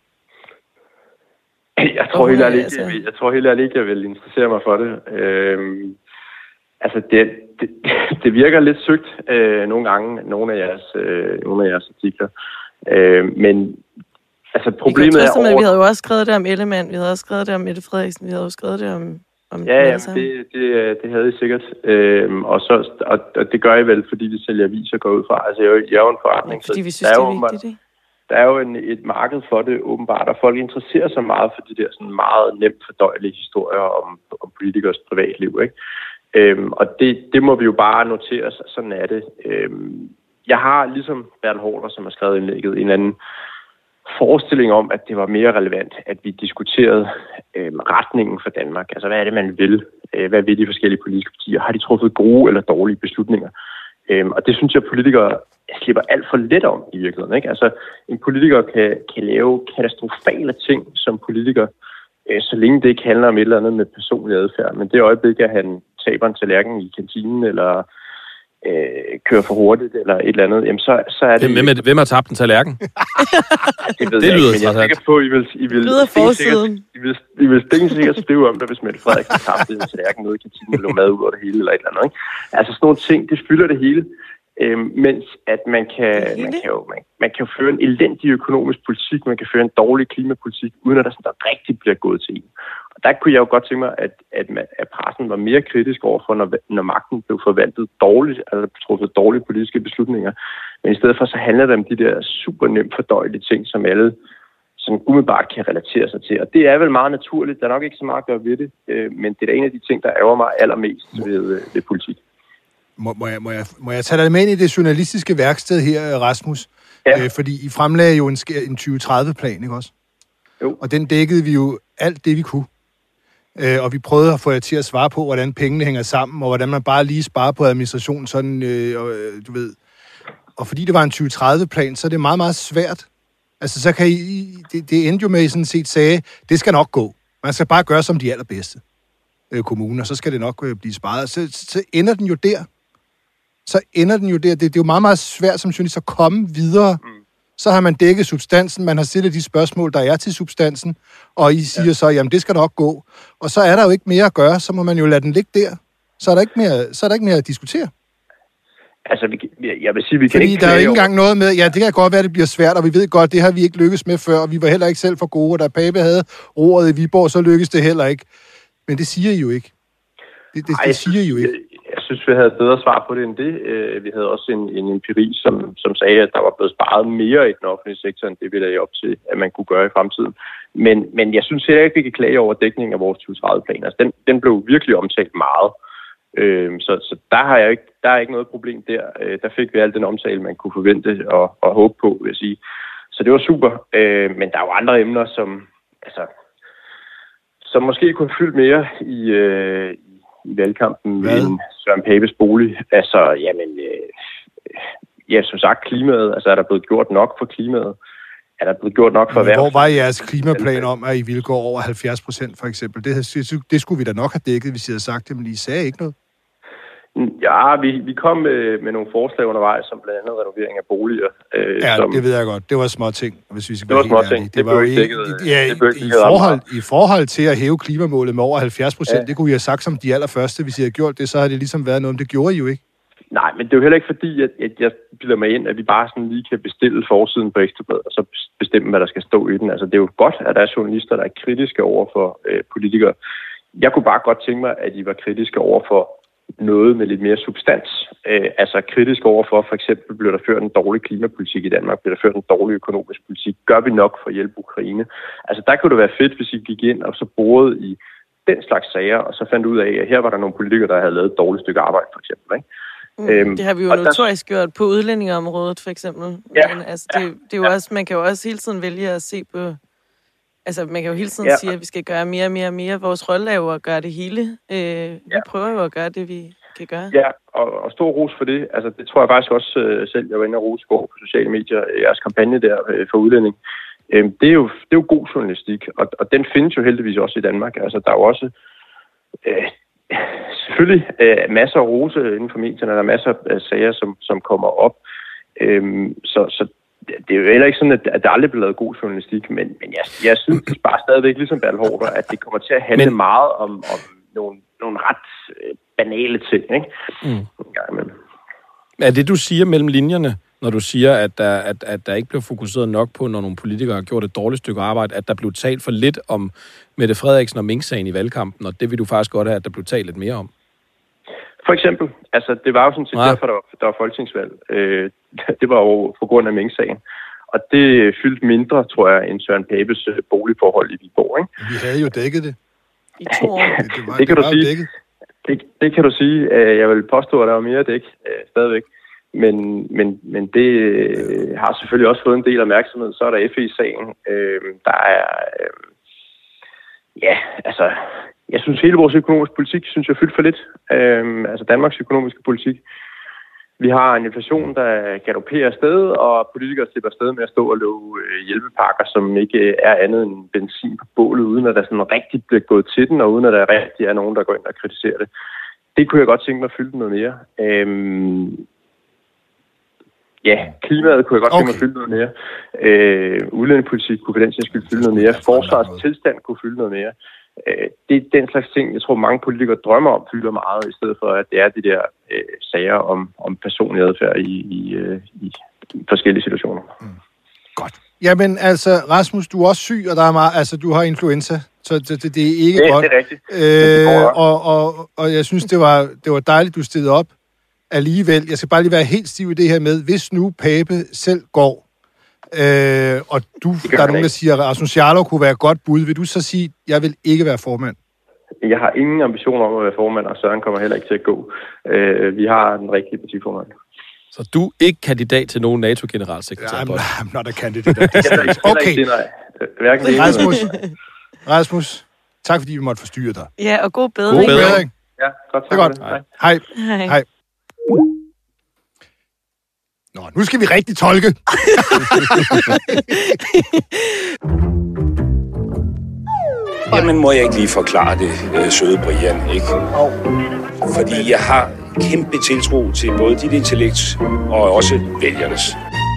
S6: Jeg tror helt ærligt ikke, jeg, jeg tror helt ærligt ikke, jeg vil interessere mig for det. Øhm, altså, det, det, det virker lidt søgt øh, nogle gange, nogle af jeres, øh, nogle af jeres artikler. Øh, men altså, problemet er over...
S3: Vi havde jo også skrevet det om Ellemann, vi havde også skrevet det om Mette Frederiksen, vi havde også skrevet det om... om
S6: ja, ja det, det, det havde I sikkert. Øhm, og, så, og, og det gør I vel, fordi vi sælger aviser går ud fra. Altså, jeg er jo, jeg er jo en forretning.
S3: Ja, fordi vi synes, det er, er vigtigt, ikke?
S6: Der er jo en, et marked for det, åbenbart, og folk interesserer sig meget for de der sådan meget nemt fordøjelige historier om, om politikers privatliv, ikke? Øhm, og det, det må vi jo bare notere os, sådan er det. Øhm, jeg har, ligesom Bertel Haarder, som har skrevet indlægget, en eller anden forestilling om, at det var mere relevant, at vi diskuterede øhm, retningen for Danmark. Altså, hvad er det, man vil? Øh, hvad vil de forskellige politiske partier? Har de truffet gode eller dårlige beslutninger? Øhm, og det synes jeg, politikere slipper alt for let om i virkeligheden. Ikke? Altså, en politiker kan, kan lave katastrofale ting som politiker, øh, så længe det ikke handler om et eller andet med personlig adfærd. Men det øjeblik, at han taber en tallerken i kantinen, eller øh, kører for hurtigt, eller et eller andet, jamen så, så er det...
S2: Hvem, hvem, hvem har tabt en tallerken?
S6: det ved
S2: det
S6: jeg
S2: lyder
S6: ikke, men jeg er sikker på, at I vil, I vil, I vil, I vil stensikkert skrive om det, hvis Mette Frederiksen tabte en tallerken nede i kantinen, eller mad ud over det hele, eller et eller andet. Ikke? Altså sådan nogle ting, det fylder det hele. Øhm, mens at man kan, man, kan jo, man, man kan jo føre en elendig økonomisk politik, man kan føre en dårlig klimapolitik, uden at der sådan der rigtig bliver gået til en. Og der kunne jeg jo godt tænke mig, at, at, man, at pressen var mere kritisk overfor, når, når magten blev forvaltet dårligt, altså truffet dårlige politiske beslutninger. Men i stedet for, så handler det om de der super nemt fordøjelige ting, som alle som umiddelbart kan relatere sig til. Og det er vel meget naturligt. Der er nok ikke så meget at gøre ved det, øh, men det er da en af de ting, der ærger mig allermest ved, ved politik.
S1: Må, må, jeg, må, jeg, må jeg tage dig med ind i det journalistiske værksted her, Rasmus?
S6: Ja.
S1: Øh, fordi I fremlagde jo en, en tyve tredive-plan, ikke også?
S6: Jo.
S1: Og den dækkede vi jo alt det, vi kunne. Øh, og vi prøvede at få jer til at svare på, hvordan pengene hænger sammen, og hvordan man bare lige sparer på administration, sådan, øh, og, du ved. Og fordi det var en tyve tredive-plan, så er det meget, meget svært. Altså, så kan I... Det, det endte jo med, I sådan set sagde, det skal nok gå. Man skal bare gøre som de allerbedste øh, kommuner, så skal det nok øh, blive sparet. Så, så ender den jo der. så ender den jo der. Det, det er jo meget, meget svært som journalist at komme videre. Mm. Så har man dækket substansen, man har stillet de spørgsmål, der er til substansen, og I siger ja. så, jamen det skal nok gå. Og så er der jo ikke mere at gøre, så må man jo lade den ligge der. Så er der ikke mere, så er der ikke mere at diskutere.
S6: Altså, vi, jeg vil sige, vi kan
S1: Fordi
S6: ikke...
S1: der er jo ikke engang noget med, ja, det kan godt være, det bliver svært, og vi ved godt, det har vi ikke lykkes med før, og vi var heller ikke selv for gode, og da Pape havde roret i Viborg, så lykkedes det heller ikke. Men det siger I jo ikke. Det, det, Ej, det siger I jo ikke.
S6: Jeg, jeg synes, vi havde et bedre svar på det end det. Vi havde også en, en empiri, som, som sagde, at der var blevet sparet mere i den offentlige sektor, end det vi lagde op til, at man kunne gøre i fremtiden. Men, men jeg synes heller ikke, vi kan klage over dækningen af vores tyve tredive-plan. Altså, den, den blev virkelig omtalt meget. Øh, så, så der har jeg ikke, der er ikke noget problem der. Øh, der fik vi al den omtale, man kunne forvente og, og håbe på, vil jeg sige. Så det var super. Øh, men der er jo andre emner, som, altså, som måske kunne fylde mere i, øh, i valgkampen end Søren Papes bolig. Altså, jamen, øh, ja, som sagt, klimaet. Altså, er der blevet gjort nok for klimaet? Er der blevet gjort nok for erhverv?
S1: Hvor var jeres klimaplan om, at I ville gå over halvfjerds procent, for eksempel? Det, det, det skulle vi da nok have dækket, hvis I havde sagt det, men I sagde ikke noget.
S6: Ja, vi, vi kom med, med nogle forslag undervejs, som blandt andet renovering af boliger. Øh,
S1: ja,
S6: som,
S1: det ved jeg godt. Det var små ting, hvis vi skal
S6: det var
S1: være helt
S6: små ting.
S1: ærlige. Det,
S6: det
S1: var jo
S6: ikke
S1: ikke... Ja, i, i, forhold, i forhold til at hæve klimamålet med over halvfjerds procent, ja. Det kunne I have sagt som de allerførste. Hvis I havde gjort det, så havde det ligesom været noget, men det gjorde I jo ikke.
S6: Nej, men det er jo heller ikke fordi, at, at jeg bilder mig ind, at vi bare sådan lige kan bestille forsiden på Ekstra Bladet, og så bestemme, hvad der skal stå i den. Altså, det er jo godt, at der er journalister, der er kritiske over for øh, politikere. Jeg kunne bare godt tænke mig, at I var kritiske over for noget med lidt mere substans. Øh, altså kritisk over for, for eksempel bliver der ført en dårlig klimapolitik i Danmark, bliver der ført en dårlig økonomisk politik. Gør vi nok for at hjælpe Ukraine? Altså, der kunne det være fedt, hvis I gik ind og så borede i den slags sager, og så fandt ud af, at her var der nogle politikere, der havde lavet et dårligt stykke arbejde, for eksempel, ikke?
S3: Mm, øhm, det har vi jo notorisk der... gjort på udlændingeområdet, for eksempel.
S6: Ja,
S3: Men, altså, det, ja, det er jo ja. også, man kan jo også hele tiden vælge at se på... Altså, man kan jo hele tiden ja. sige, at vi skal gøre mere og mere og mere. Vores rolle er jo at gøre det hele. Øh, ja. Vi prøver jo at gøre det, vi kan gøre.
S6: Ja, og, og stor ros for det. Altså, det tror jeg faktisk også øh, selv, jeg var inde og rose på på sociale medier, jeres kampagne der øh, for udlænding. Øh, det, er jo, det er jo god journalistik, og, og den findes jo heldigvis også i Danmark. Altså, der er jo også... Øh, selvfølgelig øh, masser af rose inden for medierne, der er masser af sager, som, som kommer op. Øhm, så, så det er jo heller ikke sådan, at, at der aldrig bliver lavet god journalistik, men, men jeg, jeg synes bare stadigvæk, ligesom Bertel Haarder, at det kommer til at handle men... meget om, om nogle, nogle ret øh, banale ting, ikke? Mm. Ja,
S2: er det, du siger mellem linjerne, når du siger, at der, at, at der ikke blev fokuseret nok på, når nogle politikere har gjort et dårligt stykke arbejde, at der blev talt for lidt om Mette Frederiksen og Mink-sagen i valgkampen, og det vil du faktisk godt have, at der blev talt lidt mere om?
S6: For eksempel. Altså, det var jo sådan set ja. derfor, der var, der var folketingsvalg. Øh, det var jo på grund af Mink-sagen. Og det fyldte mindre, tror jeg, end Søren Papes boligforhold i Viborg, ikke?
S1: Vi havde jo dækket det.
S3: I to år.
S6: det, det, var, det kan det du sige. Det, det kan du sige. Jeg vil påstå, at der var mere dæk stadigvæk. Men, men, men det øh, har selvfølgelig også fået en del opmærksomhed. Så er der F E-sagen. Øh, der er... Øh, ja, altså... Jeg synes, hele vores økonomiske politik, synes jeg, fyldt for lidt. Øh, altså Danmarks økonomiske politik. Vi har en inflation, der galopperer afsted, og politikere slipper afsted med at stå og love øh, hjælpepakker, som ikke er andet end benzin på bålet, uden at der sådan rigtig bliver gået til den, og uden at der rigtig er nogen, der går ind og kritiserer det. Det kunne jeg godt tænke mig at fylde noget mere. Øh, Ja, klimaet kunne jeg godt tænke mig at fylde noget mere. Øh, udlændingepolitik kunne for den sags skyld fylde noget mere. Forsvarets tilstand kunne fylde noget mere. Øh, det er den slags ting, jeg tror mange politikere drømmer om, fylder meget, i stedet for at det er de der øh, sager om, om personlig adfærd i, i, øh, i forskellige situationer. Mm.
S1: Godt. Jamen altså, Rasmus, du er også syg, og der er meget, altså, du har influenza, så det, det, det er ikke
S6: det,
S1: godt.
S6: Det er rigtigt.
S1: Øh, og, og, og jeg synes, det var, det var dejligt, du stillede op. Alligevel, jeg skal bare lige være helt stiv i det her med, hvis nu Pape selv går, øh, og du, der er nogen, der siger, at Rasmus Jarlov kunne være et godt bud, vil du så sige, at jeg vil ikke være formand?
S6: Jeg har ingen ambitioner om at være formand, og Søren kommer heller ikke til at gå. Øh, vi har den rigtige partiformand.
S2: Så du er ikke kandidat til nogen NATO-generalsekretær?
S1: Ja, I'm not a candidate.
S6: Okay.
S1: Rasmus, Rasmus, tak fordi vi måtte forstyrre dig.
S3: Ja, og god bedring.
S1: God bedring.
S6: Ja, godt.
S1: Det er godt. Hej. Hej.
S3: Hej.
S1: Hej. Nå, nu skal vi rigtig tolke.
S7: Jamen, må jeg ikke lige forklare det, øh, søde Brian, ikke? Fordi jeg har kæmpe tiltro til både dit intellekt og også vælgernes.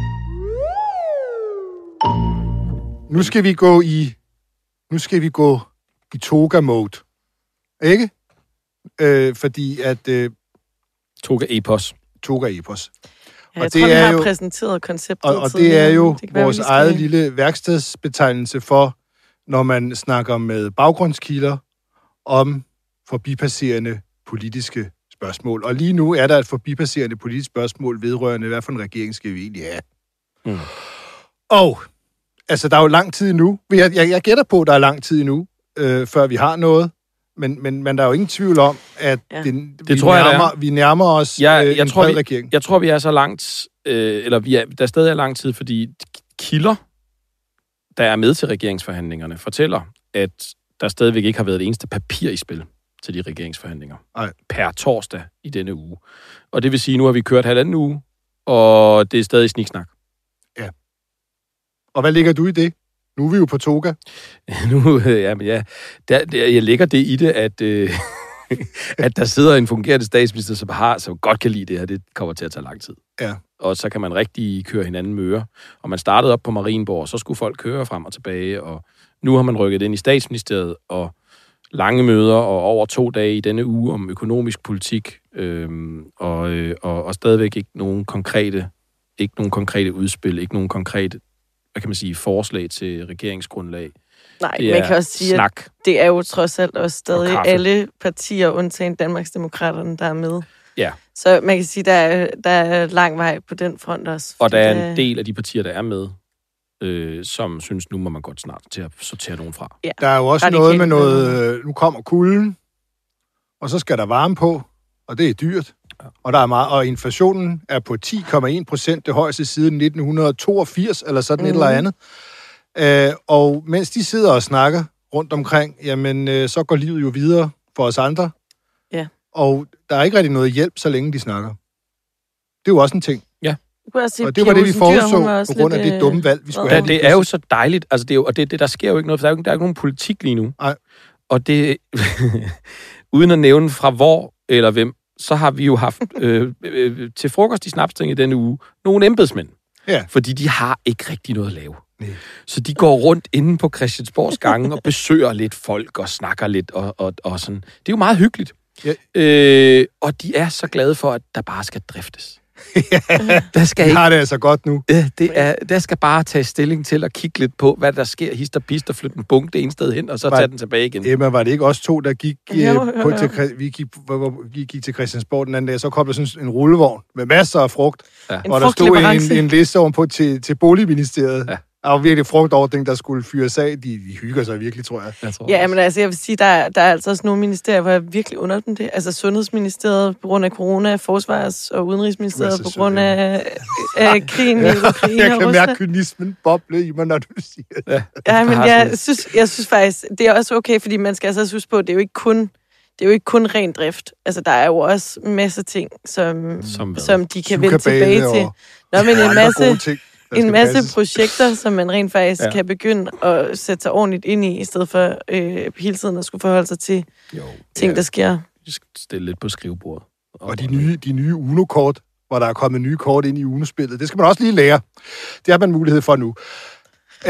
S1: Nu skal vi gå i... Nu skal vi gå i toga-mode. Ikke? Øh, fordi at... Øh,
S2: Toga-epos.
S1: Toga-epos.
S3: Ja, jeg og det tror, vi har jo, præsenteret konceptet.
S1: Og, og det er jo det vores være, eget lille værkstedsbetegnelse for, når man snakker med baggrundskilder om forbipasserende politiske spørgsmål. Og lige nu er der et forbipasserende politisk spørgsmål vedrørende, hvad for en regering skal vi egentlig have. Mm. Og, altså, der er jo lang tid endnu. Jeg, jeg, jeg gætter på, at der er lang tid endnu, øh, før vi har noget. Men, men, men der er jo ingen tvivl om, at ja. det, det vi, tror nærmer, jeg, vi nærmer os
S2: ja,
S1: øh,
S2: jeg
S1: en
S2: tror,
S1: bred
S2: vi,
S1: regering. Jeg
S2: tror, vi er så langt, øh, eller vi er, der stadig er lang tid, fordi kilder, der er med til regeringsforhandlingerne, fortæller, at der stadigvæk ikke har været det eneste papir i spil til de regeringsforhandlinger. Ej. Per torsdag i denne uge. Og det vil sige, nu har vi kørt halvanden uge, og det er stadig sniksnak.
S1: Ja. Og hvad ligger du i det? Nu er vi jo på toga.
S2: nu, ja, men ja, der, der, jeg lægger det i det, at, øh, at der sidder en fungerende statsminister, som, har, som godt kan lide det her. Det kommer til at tage lang tid.
S1: Ja.
S2: Og så kan man rigtig køre hinanden møre. Og man startede op på Marienborg, så skulle folk køre frem og tilbage, og nu har man rykket ind i statsministeriet, og lange møder, og over to dage i denne uge om økonomisk politik, øhm, og, øh, og, og stadigvæk ikke nogen konkrete, ikke nogen konkrete udspil, ikke nogen konkrete, hvad kan man sige, forslag til regeringsgrundlag.
S3: Nej,
S2: det
S3: man kan også sige,
S2: snak.
S3: at det er jo trods alt også stadig
S2: Og
S3: alle partier, undtagen Danmarksdemokraterne, der er med.
S2: Ja.
S3: Så man kan sige, at der er, der er lang vej på den front også.
S2: Og der er
S3: det,
S2: en del af de partier, der er med, øh, som synes, nu må man godt snart til at sortere nogen fra.
S3: Ja.
S1: Der er jo også
S3: Radikale
S1: noget med noget, øh, nu kommer kulden, og så skal der varme på, og det er dyrt. Ja. Og, der er meget, og inflationen er på ti komma en procent, det højeste siden nitten toogfirs, eller sådan mm. et eller andet. Øh, og mens de sidder og snakker rundt omkring, jamen, øh, så går livet jo videre for os andre.
S3: Ja.
S1: Og der er ikke rigtig noget hjælp, så længe de snakker. Det er jo også en ting.
S2: Ja.
S3: Sige,
S1: og det var det, vi forudså på grund af
S3: lidt,
S1: det dumme valg, vi skulle
S2: ja,
S1: have.
S2: Det er jo så dejligt. Altså, det er jo, og det, det, der sker jo ikke noget, for der er jo ikke, der er ikke nogen politik lige nu.
S1: Nej.
S2: Og det, uden at nævne fra hvor eller hvem, så har vi jo haft øh, øh, til frokost i Snapstinget denne uge nogle embedsmænd.
S1: Ja.
S2: Fordi de har ikke rigtig noget at lave.
S1: Nej.
S2: Så de går rundt inde på Christiansborgs gange og besøger lidt folk og snakker lidt og, og, og sådan. Det er jo meget hyggeligt.
S1: Ja.
S2: Øh, og de er så glade for, at der bare skal driftes.
S1: Ja,
S2: der skal
S1: de
S2: ikke,
S1: har det altså godt nu.
S2: Ja, det er, der skal bare tage stilling til at kigge lidt på, hvad der sker. Hist og pist og flytte en bunke det ene sted hen, og så var, tage den tilbage igen.
S1: Emma, var det ikke os to, der gik,
S3: Jo, jo,
S1: på,
S3: jo.
S1: til, vi, gik, vi gik til Christiansborg den anden dag, så kom der sådan en rullevogn med masser af frugt,
S2: ja.
S1: hvor der stod en, en liste ovenpå til, til Boligministeriet. Ja. Der var virkelig frugtordning, der skulle fyres af. De, de hygger sig virkelig, tror jeg. jeg tror
S3: ja, men altså, jeg vil sige, der er, der er altså også nogle ministerier, hvor jeg virkelig under dem det. Altså Sundhedsministeriet på grund af corona, Forsvars- og Udenrigsministeriet på grund af, af krigen i Ukraine og Rusland.
S1: Jeg kan mærke kynismen boble i mig, når du siger det.
S2: Ja,
S3: ja men jeg synes, jeg synes faktisk, det er også okay, fordi man skal altså huske på, at det er jo ikke kun, det er jo ikke kun ren drift. Altså, der er jo også en masse ting, som, som, som de kan vende tilbage til. Nå, men en masse... En masse passes. projekter, som man rent faktisk ja. kan begynde at sætte sig ordentligt ind i, i stedet for øh, hele tiden at skulle forholde sig til jo, ting, ja. der sker.
S2: Vi skal stille lidt på skrivebordet.
S1: Og, og de nye, de nye Uno-kort, hvor der er kommet nye kort ind i Uno-spillet, det skal man også lige lære. Det har man mulighed for nu. Uh,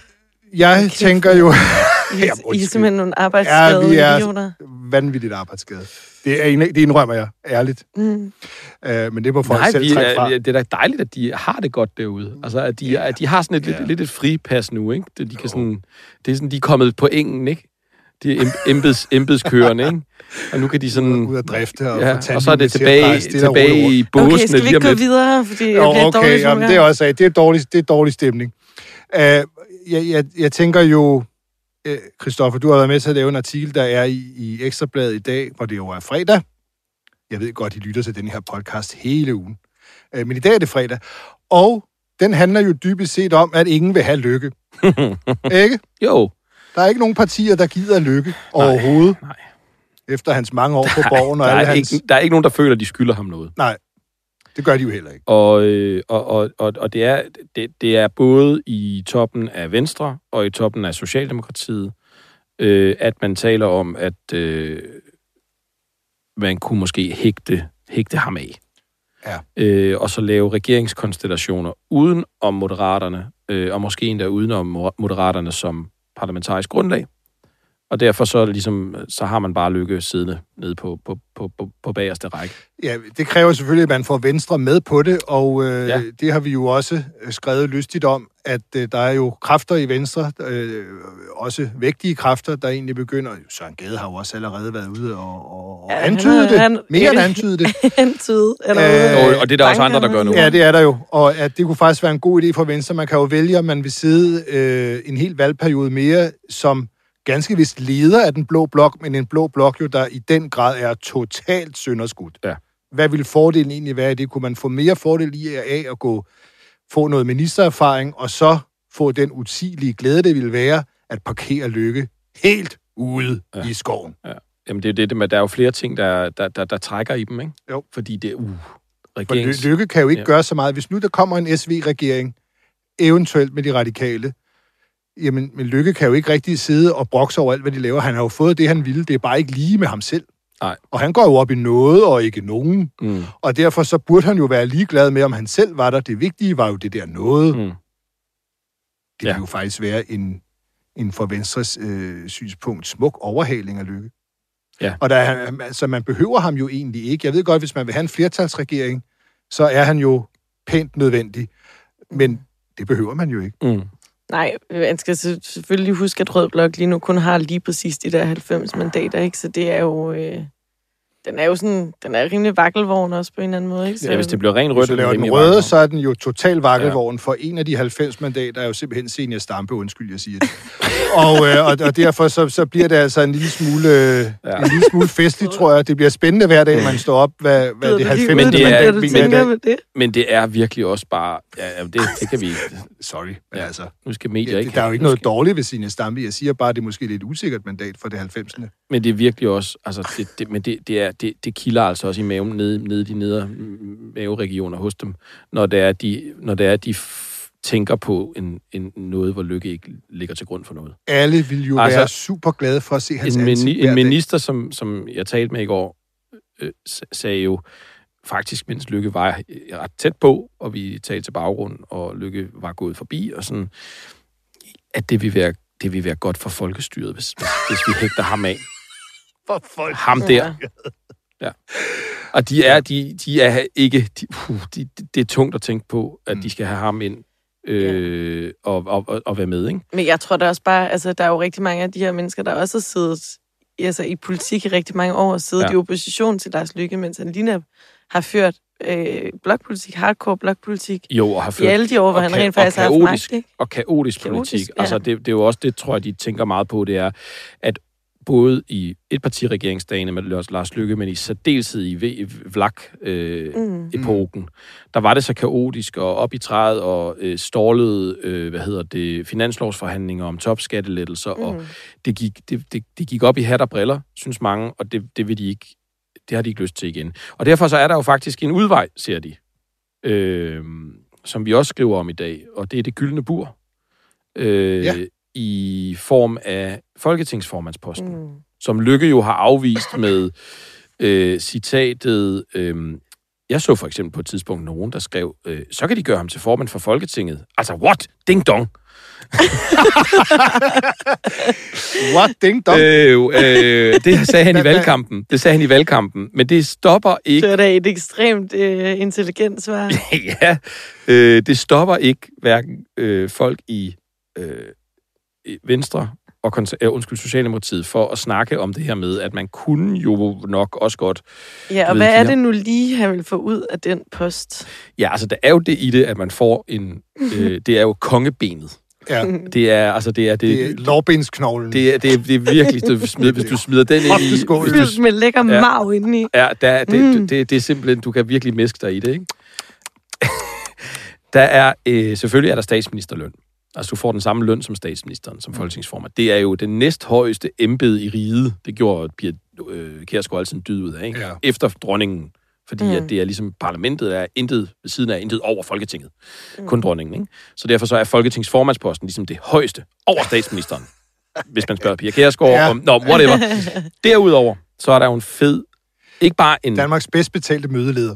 S1: jeg okay. tænker jo...
S3: I, ja, I er simpelthen nogle arbejdsskade.
S1: Ja, vi er vanvittigt arbejdsskade. Det, er, det indrømmer jeg, ærligt. Mm. Uh, men det må folk Nej, selv trække fra.
S2: Det er da dejligt, at de har det godt derude. Altså, at de, ja. at de har sådan et, ja. lidt, lidt et fripas nu, ikke? De, kan sådan, det er sådan, de er kommet på engen, ikke? De er embeds, embedskørende, ikke? Og nu kan de sådan...
S1: Ud af drifte og
S2: ja,
S1: få
S2: og så er det tilbage, tilbage i båsene.
S3: Okay, skal vi ikke gå videre? Fordi jeg bliver
S1: okay,
S3: dårlig
S1: jamen, det er også det er dårlig, det er dårlig stemning. Uh, jeg, jeg, jeg tænker jo... Christoffer, du har været med til at lave en artikel, der er i, i Ekstrabladet i dag, hvor det jo er fredag. Jeg ved godt, I lytter til den her podcast hele ugen. Øh, men i dag er det fredag. Og den handler jo dybest set om, at ingen vil have Lykke. Ikke?
S2: Jo.
S1: Der er ikke nogen partier, der gider Lykke nej, overhovedet.
S2: Nej.
S1: Efter hans mange år på borgen. Og
S2: der,
S1: alle
S2: er
S1: hans...
S2: ikke, der er ikke nogen, der føler, at de skylder ham noget.
S1: Nej. Det gør de jo heller ikke.
S2: Og, øh, og, og, og, og det, er, det, det er både i toppen af Venstre og i toppen af Socialdemokratiet, øh, at man taler om, at øh, man kunne måske hægte, hægte ham af.
S1: Ja.
S2: Øh, og så lave regeringskonstellationer uden om Moderaterne, øh, og måske endda uden om Moderaterne som parlamentarisk grundlag. Og derfor så, ligesom, så har man bare Lykke siddende nede på, på, på, på, på bagerste række.
S1: Ja, det kræver selvfølgelig, at man får Venstre med på det, og øh, ja. det har vi jo også skrevet lystigt om, at øh, der er jo kræfter i Venstre, øh, også vægtige kræfter, der egentlig begynder... Søren Gade har jo også allerede været ude og, og, og ja, antyde det. Han, mere end antyde det.
S3: antyde, eller
S2: øh, og det er der også andre, der gør nu.
S1: Ja, det er der jo. Og at det kunne faktisk være en god idé for Venstre. Man kan jo vælge, om man vil sidde øh, en hel valgperiode mere som ganske vist leder af den blå blok, men en blå blok jo, der i den grad er totalt sønderskudt.
S2: Ja.
S1: Hvad ville fordelen egentlig være i det? Kunne man få mere fordel i af at gå, få noget ministererfaring, og så få den utigelige glæde, det ville være, at parkere Lykke helt ude ja. i skoven?
S2: Ja. Jamen det er det, det, der er jo flere ting, der, der, der, der trækker i dem, ikke?
S1: Jo.
S2: Fordi det er uh,
S1: regerings... For Lykke kan jo ikke ja. gøre så meget. Hvis nu der kommer en S V-regering, eventuelt med de radikale, jamen, men Lykke kan jo ikke rigtig sidde og brokse over alt, hvad de laver. Han har jo fået det, han ville. Det er bare ikke lige med ham selv.
S2: Nej.
S1: Og han går jo op i noget og ikke nogen.
S2: Mm.
S1: Og derfor så burde han jo være ligeglad med, om han selv var der. Det vigtige var jo det der noget.
S2: Mm.
S1: Det
S2: Ja.
S1: ville jo faktisk være en, en for Venstres øh, synspunkt smuk overhaling af Løkke.
S2: Ja.
S1: Og der, er- altså, man behøver ham jo egentlig ikke. Jeg ved godt, hvis man vil have en flertalsregering, så er han jo pænt nødvendig. Men det behøver man jo ikke.
S2: Mm.
S3: Nej, man skal selvfølgelig huske, at Rød Blok lige nu kun har lige præcis de der halvfems mandater, ikke? Så det er jo... Øh, den er jo sådan... Den er rimelig vakkelvogn også på en eller anden måde, ikke? Så,
S2: Ja, hvis det bliver rent
S1: Hvis
S2: rødt,
S1: du
S2: er det
S1: laver den
S2: rimelig
S1: røde,
S2: vakkelvogn.
S1: så er den jo total vakkelvogn, for en af de halvfems mandater er jo simpelthen Senior Stampe, undskyld, jeg siger det. og, øh, og, og derfor så, så bliver det altså en lille smule, øh,
S2: Ja.
S1: en lille smule festligt, tror jeg. Det bliver spændende hver dag, man står op, hvad, hvad det halvfems
S2: Men det er-
S3: det, du
S1: mandat
S3: tænker med det.
S2: Men det er virkelig også bare... Ja, ja, det, det kan vi ikke.
S1: Sorry, men
S2: Ja.
S1: altså...
S2: Nu skal medier
S1: Ja,
S2: ikke...
S1: der er jo ikke
S2: nu
S1: noget
S2: skal-
S1: dårligt ved Senior Stampe. Jeg siger bare, at det er måske lidt usikkert mandat for det halvfemserne.
S2: Men det er virkelig også... Altså, det, det, men det, det, er, det, det kilder altså også i maven, nede, nede i de nedre maveregioner hos dem, når det er, de, når det er, de f- tænker på en, en noget, hvor Løkke ikke ligger til grund for noget.
S1: Alle vil jo
S2: Altså,
S1: være super glade for at se hans
S2: En,
S1: ansigt
S2: mini,
S1: hver
S2: en
S1: dag.
S2: minister, som, som jeg talte med i går, øh, s- sagde jo faktisk, mens Løkke var ret tæt på, og vi talte til baggrund, og Løkke var gået forbi, og sådan, at det vil være, det vil være godt for folkestyret, hvis, hvis, hvis vi hægter ham af.
S1: For folk.
S2: Ham der. Ja. Og de er, de, de er ikke... De, uh, de, det er tungt at tænke på, at de skal have ham ind øh, og, og, og, og være med, ikke?
S3: Men jeg tror da også bare, altså der er jo rigtig mange af de her mennesker, der også har siddet altså, i politik i rigtig mange år, og siddet
S2: Ja.
S3: i opposition til Lars Løkke, mens han lige netop har ført øh, blokpolitik, hardcore blokpolitik,
S2: Jo, og har
S3: i
S2: ført...
S3: alle de år, hvor
S2: og
S3: han
S2: ka-
S3: rent faktisk
S2: og
S3: har haft
S2: kaotisk,
S3: magt, ikke?
S2: og kaotisk,
S3: Kaotisk,
S2: politik.
S3: ja.
S2: Altså, det, det er jo også det, tror jeg, de tænker meget på, det er, at både i etpartiregeringsdagene med Lars Løkke, men i særdeleshed i V Vlak-epoken, øh, mm. der var det så kaotisk og op i træet og øh, stålede, øh, hvad hedder det, finanslovsforhandlinger om topskattelettelser, mm. og det gik, det, det, det gik op i hat og briller, synes mange, og det, det vil de ikke, det har de ikke lyst til igen. Og derfor så er der jo faktisk en udvej, siger de, øh, som vi også skriver om i dag, og det er det gyldne bur. Øh,
S1: Ja.
S2: I form af folketingsformandsposten, mm.
S3: Mm.
S2: som Løkke jo har afvist med øh, citatet, øh, jeg så for eksempel på et tidspunkt nogen, der skrev, øh, så kan de gøre ham til formand for Folketinget. Altså, what? Ding dong!
S1: What? Ding dong.
S2: Øh, øh, det sagde han i valgkampen. Det sagde han i valgkampen. Men det stopper ikke...
S3: Det er da et ekstremt øh, intelligent svar.
S2: ja, øh, det stopper ikke hverken øh, folk i, øh, i Venstre og konser- øh, undskyld, Socialdemokratiet for at snakke om det her med, at man kunne jo nok også godt...
S3: Ja, og
S2: ved,
S3: hvad
S2: de
S3: er
S2: har-
S3: det nu lige, han vil få ud af den post?
S2: Ja, altså, der er jo det i det, at man får en... Øh, det er jo kongebenet.
S1: Ja,
S2: Det er, altså, det er... Det,
S1: det er lårbensknoglen.
S2: det, er, det, er, det er virkelig... Du smider, hvis du smider den ind i...
S1: Hofteskål.
S2: Hvis du,
S3: Fyldt med lækker
S2: Ja.
S3: marv indeni.
S2: ja, der, det,
S3: Mm.
S2: det, det, det er simpelthen... Du kan virkelig miske dig i det, ikke? Der er... Øh, selvfølgelig er der statsministerløn. Altså, du får den samme løn som statsministeren, som folketingsformand. Det er jo den næsthøjeste embede i riget. Det gjorde Pia øh, Kjærsgaard altid en dyd ud af, ikke?
S1: Ja.
S2: Efter dronningen. Fordi
S3: Mm.
S2: at det er ligesom parlamentet er intet ved siden af, intet over Folketinget. Mm. Kun dronningen, ikke? Så derfor så er folketingsformandsposten ligesom det højeste over statsministeren. Hvis man spørger Pia Kjærsgaard
S1: Ja.
S2: om, nå, whatever. Derudover, så er der jo en fed, ikke bare en...
S1: Danmarks bedst betalte mødeleder.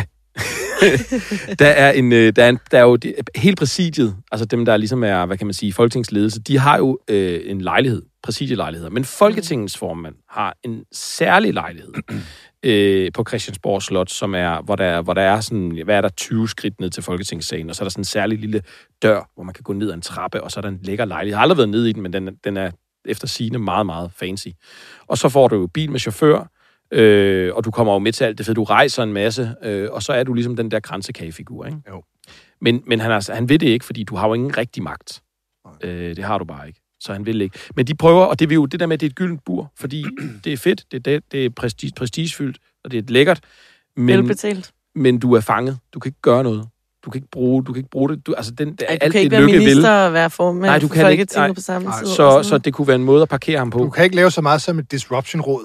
S2: der er en, øh, der er, en, der er jo det, hele præsidiet, altså dem, der ligesom er, hvad kan man sige, folketingsledelse, de har jo øh, en lejlighed, præsidielejligheder, men Folketingets formand har en særlig lejlighed øh, på Christiansborg Slot, som er, hvor der, er, hvor der er sådan, hvad er der, tyve skridt ned til Folketingssalen, og så er der sådan en særlig lille dør, hvor man kan gå ned ad en trappe, og så er der en lækker lejlighed. Jeg har aldrig været nede i den, men den, den er efter sigende meget, meget fancy. Og så får du jo bil med chauffør, Øh, og du kommer jo med til alt det, for du rejser en masse, øh, og så er du ligesom den der kransekagefigur, ikke?
S1: Jo.
S2: Men, men han, altså, han vil det ikke, fordi du har jo ingen rigtig magt. Øh, det har du bare ikke. Så han vil ikke. Men de prøver, og det vil jo det der med, at det er et gyldent bur, fordi det er fedt, det er, det er prestige, prestigefyldt, og det er lækkert, men,
S3: Velbetalt.
S2: men du er fanget. Du kan ikke gøre noget. Du kan ikke bruge, du kan ikke bruge det. Du, altså, den,
S3: Ej, du
S2: alt
S3: kan ikke
S2: det
S3: være
S2: Lykke
S3: minister og være formand
S2: Nej, du
S3: for
S2: kan ikke.
S3: Folketinget
S2: Nej.
S3: på samme
S1: Nej.
S3: tid. og
S2: Så,
S3: sådan
S2: så
S3: noget.
S2: det kunne være en måde at parkere ham på.
S1: Du kan ikke lave så meget som et disruption-råd.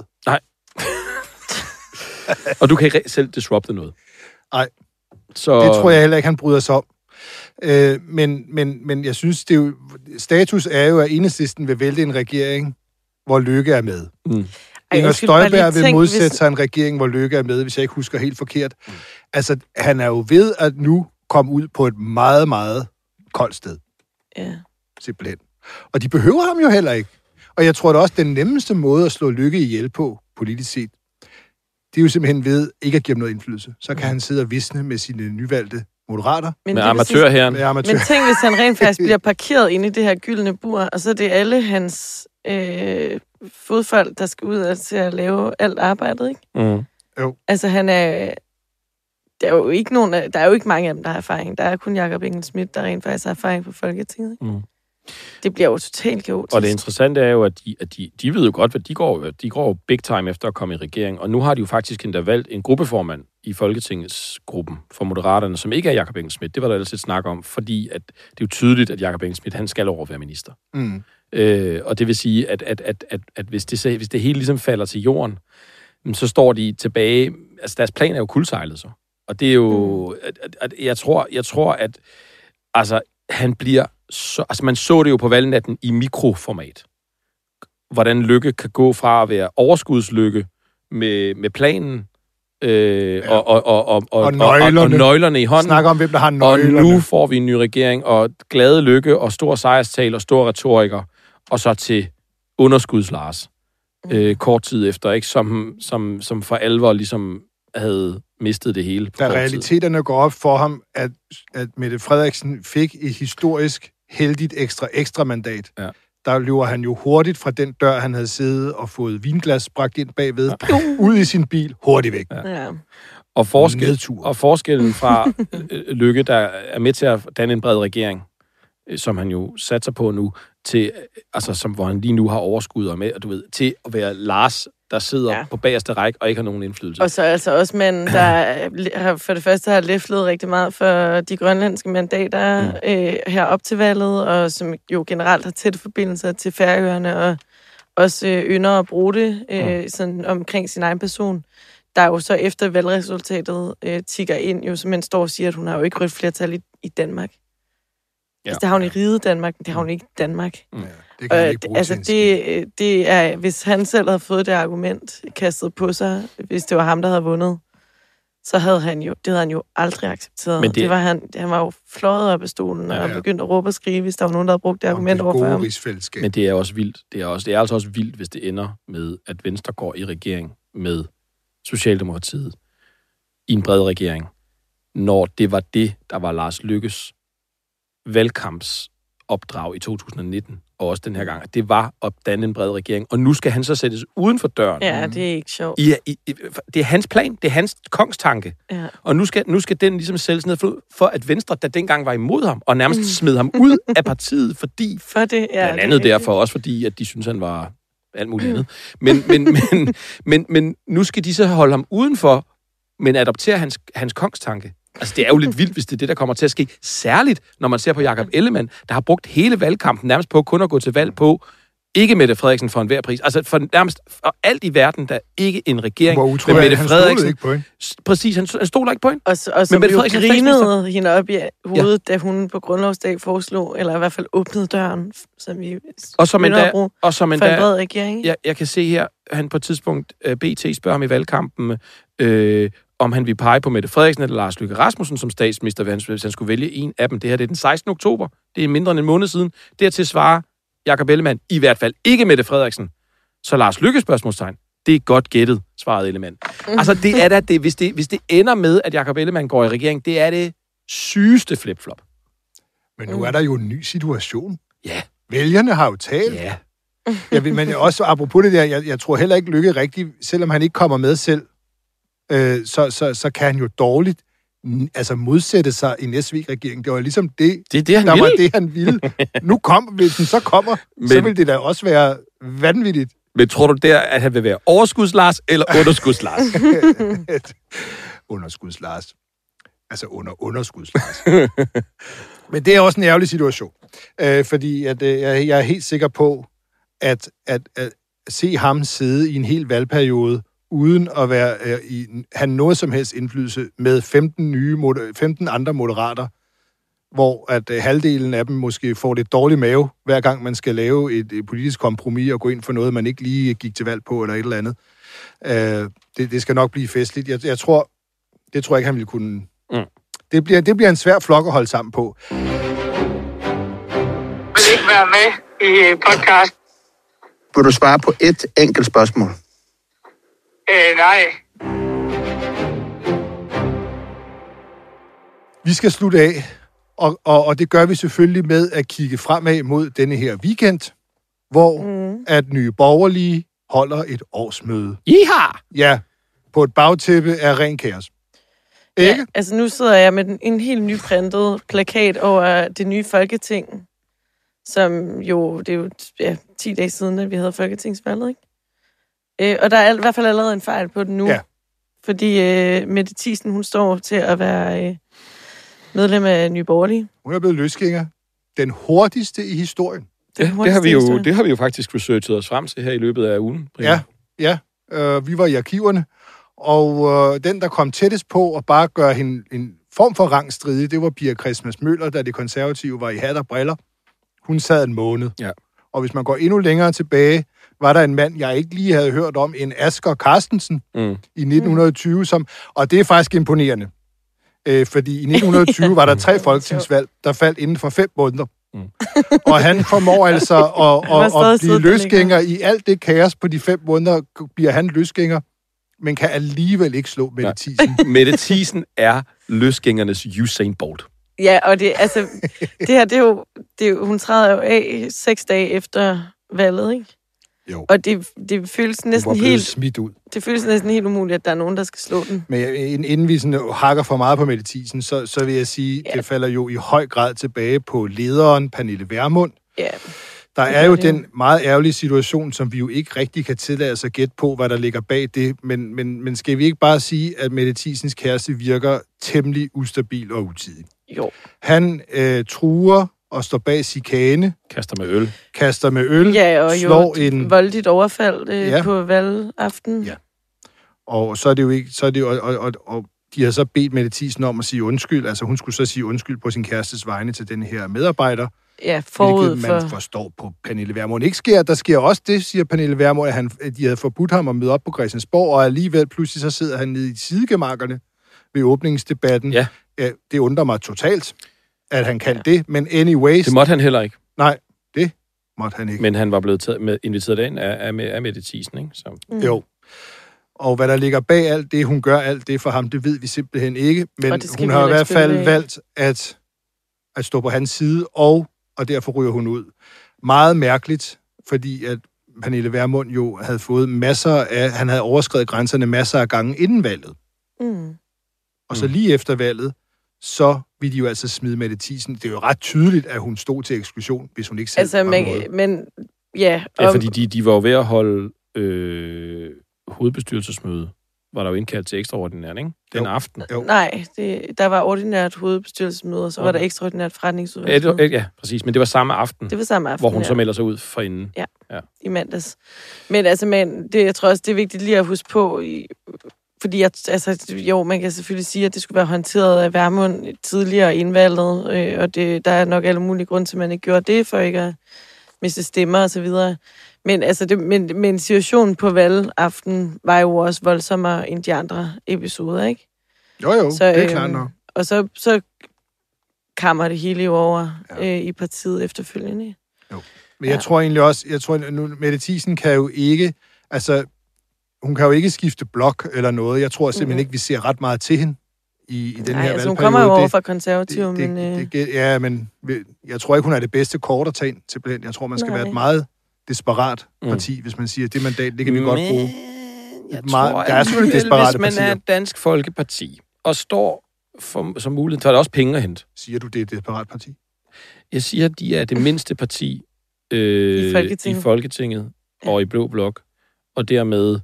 S2: Og du kan ikke selv disrupte noget.
S1: Nej.
S2: Så...
S1: Det tror jeg heller ikke, han bryder sig om. Øh, men, men, men jeg synes, det er jo, status er jo, at Enhedslisten vil vælte en regering, hvor Løkke er med.
S2: Mm.
S3: Ej,
S1: Inger
S3: undskyld, bare lige
S1: Støjberg vil
S3: tænk,
S1: modsætte
S3: hvis-
S1: sig en regering, hvor Løkke er med, hvis jeg ikke husker helt forkert. Altså, han er jo ved at nu komme ud på et meget, meget koldt sted.
S3: Ja.
S1: Simpelthen. Og de behøver ham jo heller ikke. Og jeg tror da også, den nemmeste måde at slå Løkke ihjel på, politisk set, det er jo simpelthen ved ikke at give ham noget indflydelse. Så kan han sidde og visne med sine nyvalgte moderater.
S3: Men
S2: Med
S3: det vil
S2: amatørherren.
S1: Med amatør.
S3: Men tænk, hvis han rent faktisk bliver parkeret inde i det her gyldne bur, og så er det alle hans øh, fodfolk, der skal ud og til at lave alt arbejdet, ikke?
S2: Mm.
S3: Altså, han er... Der er jo ikke nogen, af- der er jo ikke mange af dem, der har erfaring. Der er kun Jakob Engel-Schmidt, der rent faktisk har erfaring på Folketinget, ikke?
S2: Mm.
S3: Det bliver jo totalt kaotisk.
S2: Og det interessante er jo, at de, at de, de ved jo godt, hvad de går, de går jo big time efter at komme i regering. Og nu har de jo faktisk endda valgt en gruppeformand i Folketingets gruppen for Moderaterne, som ikke er Jakob Engel-Schmidt. Det var der ellers et snak om, fordi at det er jo tydeligt, at Jakob Engel-Schmidt, han skal over at være minister.
S1: Mm.
S2: Øh, og det vil sige, at, at, at, at, at hvis, det, så- hvis det hele ligesom falder til jorden, så står de tilbage. Altså, deres plan er jo kuldsejlet så. Og det er jo... At, at, at jeg, tror, jeg tror, at altså, han bliver... Så, altså, man så det jo på valgnatten i mikroformat. Hvordan Løkke kan gå fra at være overskudslykke med, med planen, øh,
S1: Ja.
S2: og, og, og, og, og,
S1: Og
S2: og,
S1: nøglerne.
S2: og, og nøglerne i hånden.
S1: Snakker om, hvem der har
S2: Og
S1: nøglerne.
S2: nu får vi en ny regering, og glade Lykke, og stor sejrstal, og stor retoriker, og så til underskuds Lars, øh, kort tid efter, ikke? Som, som, som for alvor ligesom havde mistet det hele på
S1: Da
S2: kort tid.
S1: realiteterne går op for ham, at, at Mette Frederiksen fik et historisk heldigt ekstra ekstra mandat.
S2: Ja.
S1: Der løber han jo hurtigt fra den dør, han havde siddet og fået vinglas bragt ind bagved, ja. ud i sin bil, hurtigt væk. Ja.
S3: Ja.
S2: Og, forskel,
S1: Nedtur.
S2: og forskellen fra øh, Lykke, der er med til at danne en bred regering, øh, som han jo satser på nu, til, øh, altså, som, hvor han lige nu har overskud og med, og du ved, til at være Lars, der sidder ja.
S3: Ja.
S2: på bagerste række og ikke har nogen indflydelse.
S3: Og så altså også manden, der har for det første har læflet rigtig meget for de grønlandske mandater mm. øh, her op til valget, og som jo generelt har tætte forbindelser til Færøerne, og også øh, ynder at bruge det øh, mm. sådan omkring sin egen person. Der er jo så efter valgresultatet øh, tigger ind, jo som man står og siger, at hun har jo ikke rødt flertal i, i Danmark. Ja. Altså, det har hun i riget Danmark, men det har hun ikke i Danmark.
S1: Ja, det kan han
S3: Og
S1: ikke bruge
S3: altså,
S1: til en skid.
S3: det, det er, hvis han selv havde fået det argument kastet på sig, hvis det var ham, der havde vundet, så havde han jo, det havde han jo aldrig accepteret.
S2: Men
S3: det...
S2: det-
S3: Det var han, han var jo fløjet op af stolen,
S1: Ja,
S3: og
S1: ja.
S3: begyndte at råbe og skrige, hvis der var nogen, der havde brugt det
S1: Om
S3: argument
S1: det
S3: over for
S1: gode
S3: ham.
S1: rigsfællesskab.
S2: Men det er også vildt. Det er, også, det er altså også vildt, hvis det ender med, at Venstre går i regering med Socialdemokratiet i en bred regering, når det var det, der var Lars Lykkes valgkampsopdrag i to tusind nitten, og også den her gang, at det var at danne en bred regering. Og nu skal han så sættes uden for døren.
S3: Ja, det er ikke sjovt.
S2: I, i, i, det er hans plan, det er hans kongstanke.
S3: Ja.
S2: Og nu skal, nu skal den ligesom sælges ned for, for at Venstre, der dengang var imod ham, og nærmest smed ham ud af partiet, fordi
S3: For det, ja,
S2: blandt
S3: det er
S2: andet
S3: rigtigt.
S2: derfor, også fordi, at de synes, han var alt muligt andet. Men, men, men, men, men nu skal de så holde ham udenfor, men adoptere hans, hans kongstanke. Altså, det er jo lidt vildt, hvis det er det, der kommer til at ske. Særligt, når man ser på Jakob Ellemann, der har brugt hele valgkampen nærmest på kun at gå til valg på, ikke Mette Frederiksen for enhver pris. Altså, for nærmest for alt i verden, der er ikke en regering
S1: Hvor
S2: med
S1: utroværdigt,
S2: Mette
S1: han stolede
S2: Frederiksen.
S1: ikke på hende.
S2: S- Præcis, han, han stoler ikke på hende.
S3: Og, så- og som
S2: Mette
S3: jo
S2: Frederiksen er
S3: grinede hende op i hovedet, ja. da hun på grundlovsdag foreslog, eller i hvert fald åbnede døren, som vi
S2: Og som
S3: ynder
S2: endda,
S3: at bruge
S2: og som
S3: for en
S2: endda,
S3: bred regering.
S2: jeg, jeg kan se her, han på et tidspunkt, uh, B T spørger ham i valgkampen, øh, om han vil pege på Mette Frederiksen eller Lars Løkke Rasmussen som statsminister, hvis han, hvis han skulle vælge en af dem. Det her det er den sekstende oktober. Det er mindre end en måned siden. Dertil svarer Jakob Ellemann i hvert fald ikke Mette Frederiksen. Så Lars Løkke spørgsmålstegn. Det er godt gættet, svarede Ellemann. Altså, det er da det, hvis det, hvis det ender med, at Jakob Ellemann går i regering, det er det sygeste flip-flop.
S1: Men nu er der jo en ny situation.
S2: Ja.
S1: Vælgerne har jo talt.
S2: Ja.
S1: Jeg vil, men også apropos det der, jeg, jeg tror heller ikke Lykke rigtigt, selvom han ikke kommer med selv, øh, så, så, så kan han jo dårligt mm, altså modsætte sig i S V-regeringen. Det var ligesom det,
S2: Det er det, han
S1: der
S2: vil.
S1: var det, han ville. Nu kom, hvis den så kommer, men, så
S2: Men-
S1: vil det da også være vanvittigt.
S2: Men tror du der, at han vil være overskuds-Lars eller underskuds-Lars?
S1: Underskuds Lars. Altså under underskuds Lars. Men det er også en ærgerlig situation. Øh, fordi at, øh, jeg, jeg er helt sikker på, at, at, at se ham sidde i en hel valgperiode, uden at være, øh, i, have noget som helst indflydelse med femten, nye, moder, femten andre moderater, hvor at øh, halvdelen af dem måske får lidt dårlig mave, hver gang man skal lave et, et politisk kompromis og gå ind for noget, man ikke lige gik til valg på, eller et eller andet. Øh, det, det skal nok blive festligt. Jeg, jeg tror, det tror jeg ikke, han ville kunne... Mm. Det, bliver, det bliver en svær flok at holde sammen på.
S5: Jeg vil ikke være med i podcast.
S8: Vil du svare på et enkelt spørgsmål?
S5: Øh, nej.
S1: Vi skal slutte af, og, og, og det gør vi selvfølgelig med at kigge fremad mod denne her weekend, hvor mm. at Nye Borgerlige holder et årsmøde.
S2: Iha!
S1: Ja, på et bagtæppe af ren kaos. Ikke?
S3: Ja, altså nu sidder jeg med en, en helt nyprintet plakat over det nye Folketing, som jo, det er jo ja, ti dage siden, at vi havde folketingsvalget, ikke? Øh, og der er i hvert fald allerede en fejl på den nu.
S1: Ja.
S3: Fordi øh, Mette Thiesen, hun står til at være øh, medlem af Nye Borgerlige.
S1: Hun er blevet løsgænger. Den hurtigste i historien.
S2: Ja, det har vi jo, det har vi jo faktisk researchet os frem til her i løbet af ugen.
S1: Ja, ja. Øh, vi var i arkiverne, og øh, den, der kom tættest på at bare gøre hende en form for rangstridig, det var Pia Christmas Møller, da det konservative var i hat og briller. Hun sad en måned.
S2: Ja.
S1: Og hvis man går endnu længere tilbage, var der en mand, jeg ikke lige havde hørt om, en Asger Carstensen mm. i nitten tyve, som, og det er faktisk imponerende. Øh, fordi i nitten tyve var der tre folketingsvalg, der faldt inden for fem måneder. Mm. Og han formår altså at, at, at blive løsgænger i alt det kaos på de fem måneder, bliver han løsgænger, men kan alligevel ikke slå Mette Thiesen.
S2: Mette Thiesen er løsgængernes Usain Bolt.
S3: Ja, og det, altså, det her, det er, jo, det er jo, hun træder jo af seks dage efter valget, ikke?
S1: Jo.
S3: Og det, det føles næsten helt
S1: smidt ud.
S3: Det føles næsten helt umuligt, at der er nogen, der skal slå den.
S1: Men inden vi sådan hakker for meget på Mette Thiesen, så, så vil jeg sige, ja. Det falder jo i høj grad tilbage på lederen, Pernille Vermund.
S3: Ja.
S1: Der er jo den meget ærgerlige situation, som vi jo ikke rigtig kan tillade os at gætte på, hvad der ligger bag det. Men, men, men skal vi ikke bare sige, at Mette Thiesens kæreste virker temmelig ustabil og utidig?
S3: Jo.
S1: Han øh, truer og står bag chikane.
S2: Kaster med øl.
S1: Kaster med øl.
S3: Ja, og
S1: slår
S3: jo
S1: en
S3: voldeligt overfald øh,
S1: ja.
S3: på valgaften.
S1: Ja. Og så er det jo ikke... Så er det jo, og, og, og de har så bedt Mette Thiesen om at sige undskyld. Altså hun skulle så sige undskyld på sin kærestes vegne til den her medarbejder.
S3: Ja, forud
S1: hvilket man
S3: for...
S1: forstår på Pernille Vermund ikke sker. Der sker også det, siger Pernille Vermund, at, han, at de havde forbudt ham at møde op på Christiansborg, og alligevel pludselig så sidder han nede i sidegemakkerne ved åbningsdebatten.
S2: Ja.
S1: Ja, det undrer mig totalt, at han kan ja. det, men anyways...
S2: Det måtte han heller ikke.
S1: Nej, det måtte han ikke.
S2: Men han var blevet taget med, inviteret ind af, af, af Mette Thiesen, ikke? Så.
S1: Mm. Jo. Og hvad der ligger bag alt det, hun gør alt det for ham, det ved vi simpelthen ikke. Men hun har i hvert fald valgt at, at stå på hans side, og, og derfor ryger hun ud. Meget mærkeligt, fordi at Pernille Vermund jo havde fået masser af... Han havde overskredet grænserne masser af gange inden valget.
S3: Mm.
S1: Og så lige efter valget, så vil de jo altså smide Mette Thiesen. Det er jo ret tydeligt, at hun stod til eksklusion, hvis hun ikke selv
S3: altså, men, men ja...
S2: Om... Ja, fordi de, de var jo ved at holde øh, hovedbestyrelsesmøde. Var der jo indkaldt til ekstraordinært, ikke? Den jo. aften.
S3: Jo. Nej, det, der var ordinært hovedbestyrelsesmøde, og så okay. var der ekstraordinært forretningsudvalg.
S2: Ja, ja, præcis. Men det var samme aften.
S3: Det var samme aften,
S2: hvor hun
S3: ja.
S2: så melder sig ud for inden.
S3: Ja, ja. I mandags. Men altså, man, det, jeg tror også, det er vigtigt lige at huske på... I, Fordi, jeg, altså, jo, man kan selvfølgelig sige, at det skulle være håndteret af Vermund tidligere indvalget, øh, og det, der er nok alle mulige grunde til, at man ikke gjorde det, for ikke at miste stemmer og så videre. Men, altså, det, men, men situationen på valgaften var jo også voldsommere end de andre episoder, ikke?
S1: Jo, jo, så, det er øh, klart nok.
S3: Og så, så kammer det hele jo over ja. øh, i partiet efterfølgende.
S1: Jo, men jeg ja. tror egentlig også, jeg tror, nu, Mette Thiesen kan jo ikke, altså... Hun kan jo ikke skifte blok eller noget. Jeg tror simpelthen mm-hmm. ikke, vi ser ret meget til hende i, i den
S3: Nej,
S1: her
S3: altså,
S1: valgperiode.
S3: hun kommer jo over fra konservative,
S1: det, det,
S3: men...
S1: Det, det, ja, men jeg tror ikke, hun er det bedste kort at tage ind til. Jeg tror, man skal Nej. være et meget desperat parti, mm. hvis man siger, at det mandat, det kan vi men, godt bruge.
S2: Jeg
S1: meget,
S2: tror,
S1: der er selvfølgelig desperate
S2: hvis man
S1: partier.
S2: er et Dansk Folkeparti og står for, som mulighed, så er der også penge at hente.
S1: Siger du, det er et desperat parti?
S2: Jeg siger, at de er det mindste parti øh,
S3: i Folketinget,
S2: i Folketinget ja. og i Blå Blok, og dermed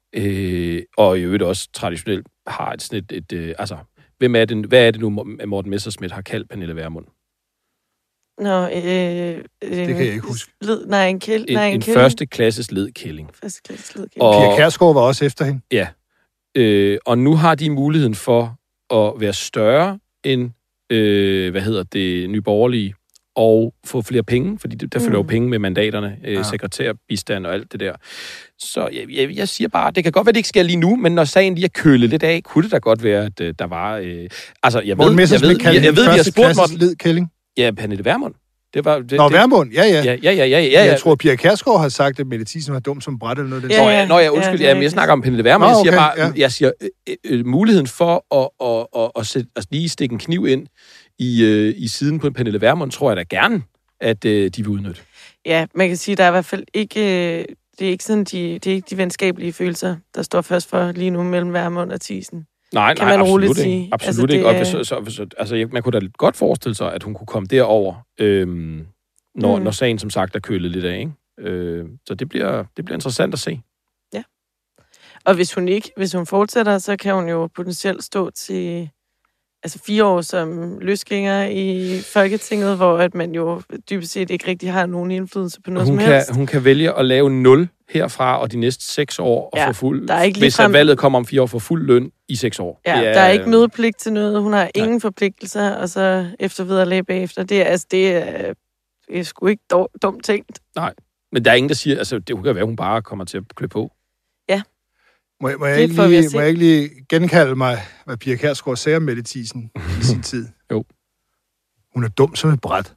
S2: Øh, og i øvrigt også traditionelt har et sådan et, et, et altså, hvem er det, hvad er det nu, Morten Messerschmidt har kaldt Pernille Vermund?
S3: Nå, øh, øh,
S1: det kan jeg ikke huske.
S3: Led, nej, en kæld.
S2: En,
S3: nej, en,
S2: en
S3: kæld.
S2: første klasses ledkælling.
S3: Første klasses ledkælling.
S1: Pia Kjærsgaard var også efter hende.
S2: Ja, øh, og nu har de muligheden for at være større end øh, hvad hedder det, Nye Borgerlige, og få flere penge, fordi der følger jo
S3: Mm.
S2: penge med mandaterne, øh,
S1: Ja.
S2: sekretærbistand og alt det der. Så jeg, jeg, jeg siger bare, det kan godt være, det ikke sker lige nu, men når sagen lige er kølet lidt af, kunne det da godt være, at øh, der var... Øh, altså, jeg ved,
S1: Morten
S2: jeg
S1: Messerschmidt
S2: ved, jeg,
S1: kaldte
S2: jeg ved,
S1: hende
S2: vi har
S1: første
S2: spurgt
S1: klasses
S2: Morten...
S1: led kælling.
S2: Ja, Pernille Vermund. Det var... Det,
S1: Nå,
S2: det,
S1: Vermund, ja, ja.
S2: Ja, ja, ja, ja, ja, ja.
S1: Jeg tror, Pia Kjærsgaard har sagt, at Mette Thiesen var dum som bræt eller noget. Den
S3: Ja,
S2: Nå,
S1: ja.
S2: ja, nå, ja, undskyld,
S3: ja,
S2: ja, men jeg snakker om Pernille Vermund.
S1: Nå,
S2: Jeg siger
S1: okay,
S2: bare,
S1: ja.
S2: jeg siger, øh, øh, muligheden for at, at, at, at, sætte, at lige stikke en kniv ind i, øh, i siden på Pernille Vermund, tror jeg da gerne, at øh, de vil udnytte.
S3: Ja, man kan sige, der er i hvert fald ikke... øh, Det er ikke sådan, de, det er ikke de venskabelige følelser, der står først for lige nu mellem Vermund og Thiesen.
S2: Nej,
S3: Kan
S2: nej,
S3: man
S2: absolut
S3: roligt
S2: ikke.
S3: sige.
S2: Absolut
S3: Altså,
S2: ikke.
S3: det
S2: Og
S3: er-
S2: hvis, så, så, altså, jeg- man kunne da godt forestille sig, at hun kunne komme derover, øhm, når,
S3: Mm.
S2: når sagen som sagt er kølet lidt af. Ikke? Øh, så det bliver, det bliver interessant at se.
S3: Og hvis hun ikke, hvis hun fortsætter, så kan hun jo potentielt stå til altså fire år som løsgænger i Folketinget, hvor at man jo dybest set ikke rigtig har nogen indflydelse på noget
S2: Hun
S3: som
S2: kan,
S3: helst.
S2: hun kan vælge at lave nul herfra og de næste seks år, og
S3: Ja,
S2: få fuld,
S3: der er ikke
S2: hvis
S3: ligefrem-
S2: at valget kommer om fire år, få fuld løn i seks år.
S3: Ja,
S2: Det
S3: der er ikke mødepligt til noget. Hun har ingen forpligtelser, og så efter vederlag bagefter. Det er, altså, det er, det er sgu ikke dum- dumt tænkt.
S2: Men der er ingen, der siger, altså det kan være, hun bare kommer til at klø på.
S1: Må, jeg- må, jeg
S3: Det
S1: ikke
S3: får vi at
S1: lige,
S3: se.
S1: må jeg ikke lige genkalde mig, hvad Pia Kjærsgaard sagde om Mette Thiesen i sin tid?
S2: Jo.
S1: Hun er dum som et bræt.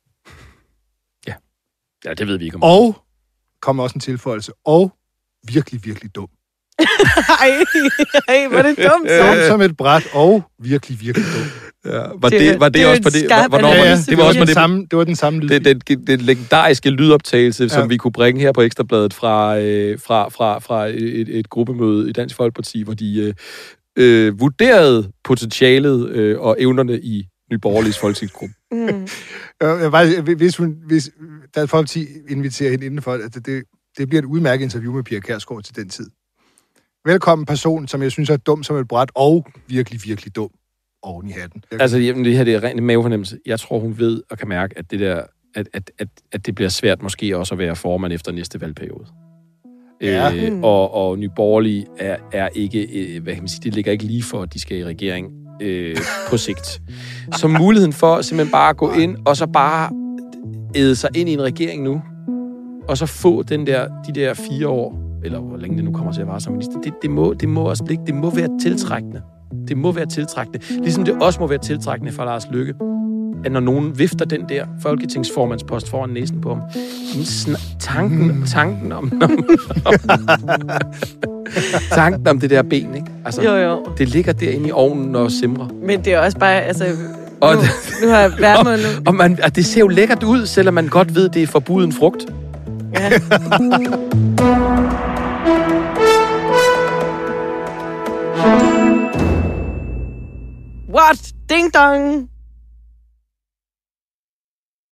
S2: Ja, det ved vi ikke om.
S1: Og, kommer også en tilføjelse, og virkelig, virkelig dum.
S3: Ej, ej, hvor er det dumt,
S1: Dum
S3: så.
S1: som et bræt, og virkelig, virkelig dum.
S2: Ja, var
S3: Det-
S2: det, var det,
S3: det er
S2: også
S3: en
S2: på det?
S3: skarp
S2: Hvornår
S3: analyse,
S2: var
S1: Ja,
S2: det?
S1: det,
S2: Det var også på
S1: den
S2: det,
S1: samme, det var den samme lyd.
S2: det, den, den legendariske lydoptagelse, ja. som
S1: Ja.
S2: vi kunne bringe her på Ekstrabladet fra, øh, fra, fra, fra et, et gruppemøde i Dansk Folkeparti, hvor de øh, øh, vurderede potentialet øh, og evnerne i Nye Borgerliges folketingsgruppe.
S3: Mm.
S1: Øh, jeg var, hvis hun, hvis Dansk Folkeparti inviterer hende indenfor, at det, det, det bliver et udmærket interview med Pia Kjærsgaard til den tid. Velkommen person, som jeg synes er dum som et bræt, og virkelig, virkelig dum oven i hatten.
S2: Altså, jamen, det her det er rent mavefornemmelse. Jeg tror, hun ved og kan mærke, at det der, at, at, at, at det bliver svært måske også at være formand efter næste valgperiode.
S1: Ja.
S2: Øh,
S3: Mm.
S2: og, og Nye Borgerlige er, er ikke, øh, hvad kan man sige, det ligger ikke lige for, at de skal i regering øh, på sigt. Så muligheden for simpelthen bare at gå ind, og så bare æde sig ind i en regering nu, og så få den der, de der fire år, eller hvor længe det nu kommer til at vare som minister, det, det, må, det må også blive, det må være tiltrækkende. Det må være tiltrækkende. Ligesom det også må være tiltrækkende for Lars Løkke, at når nogen vifter den der folketingsformandspost foran næsen på ham, sn- tanken, tanken om, om, tanken om det der ben, ikke? Altså,
S3: Jo, jo.
S2: det ligger derinde i ovnen og simrer.
S3: Men det er også bare, altså...
S2: Og,
S3: Nu, nu har jeg Vermund nu.
S2: og, man, og det ser jo lækkert ud, selvom man godt ved, det er forbuden frugt.
S3: Ja. What? Ding dong!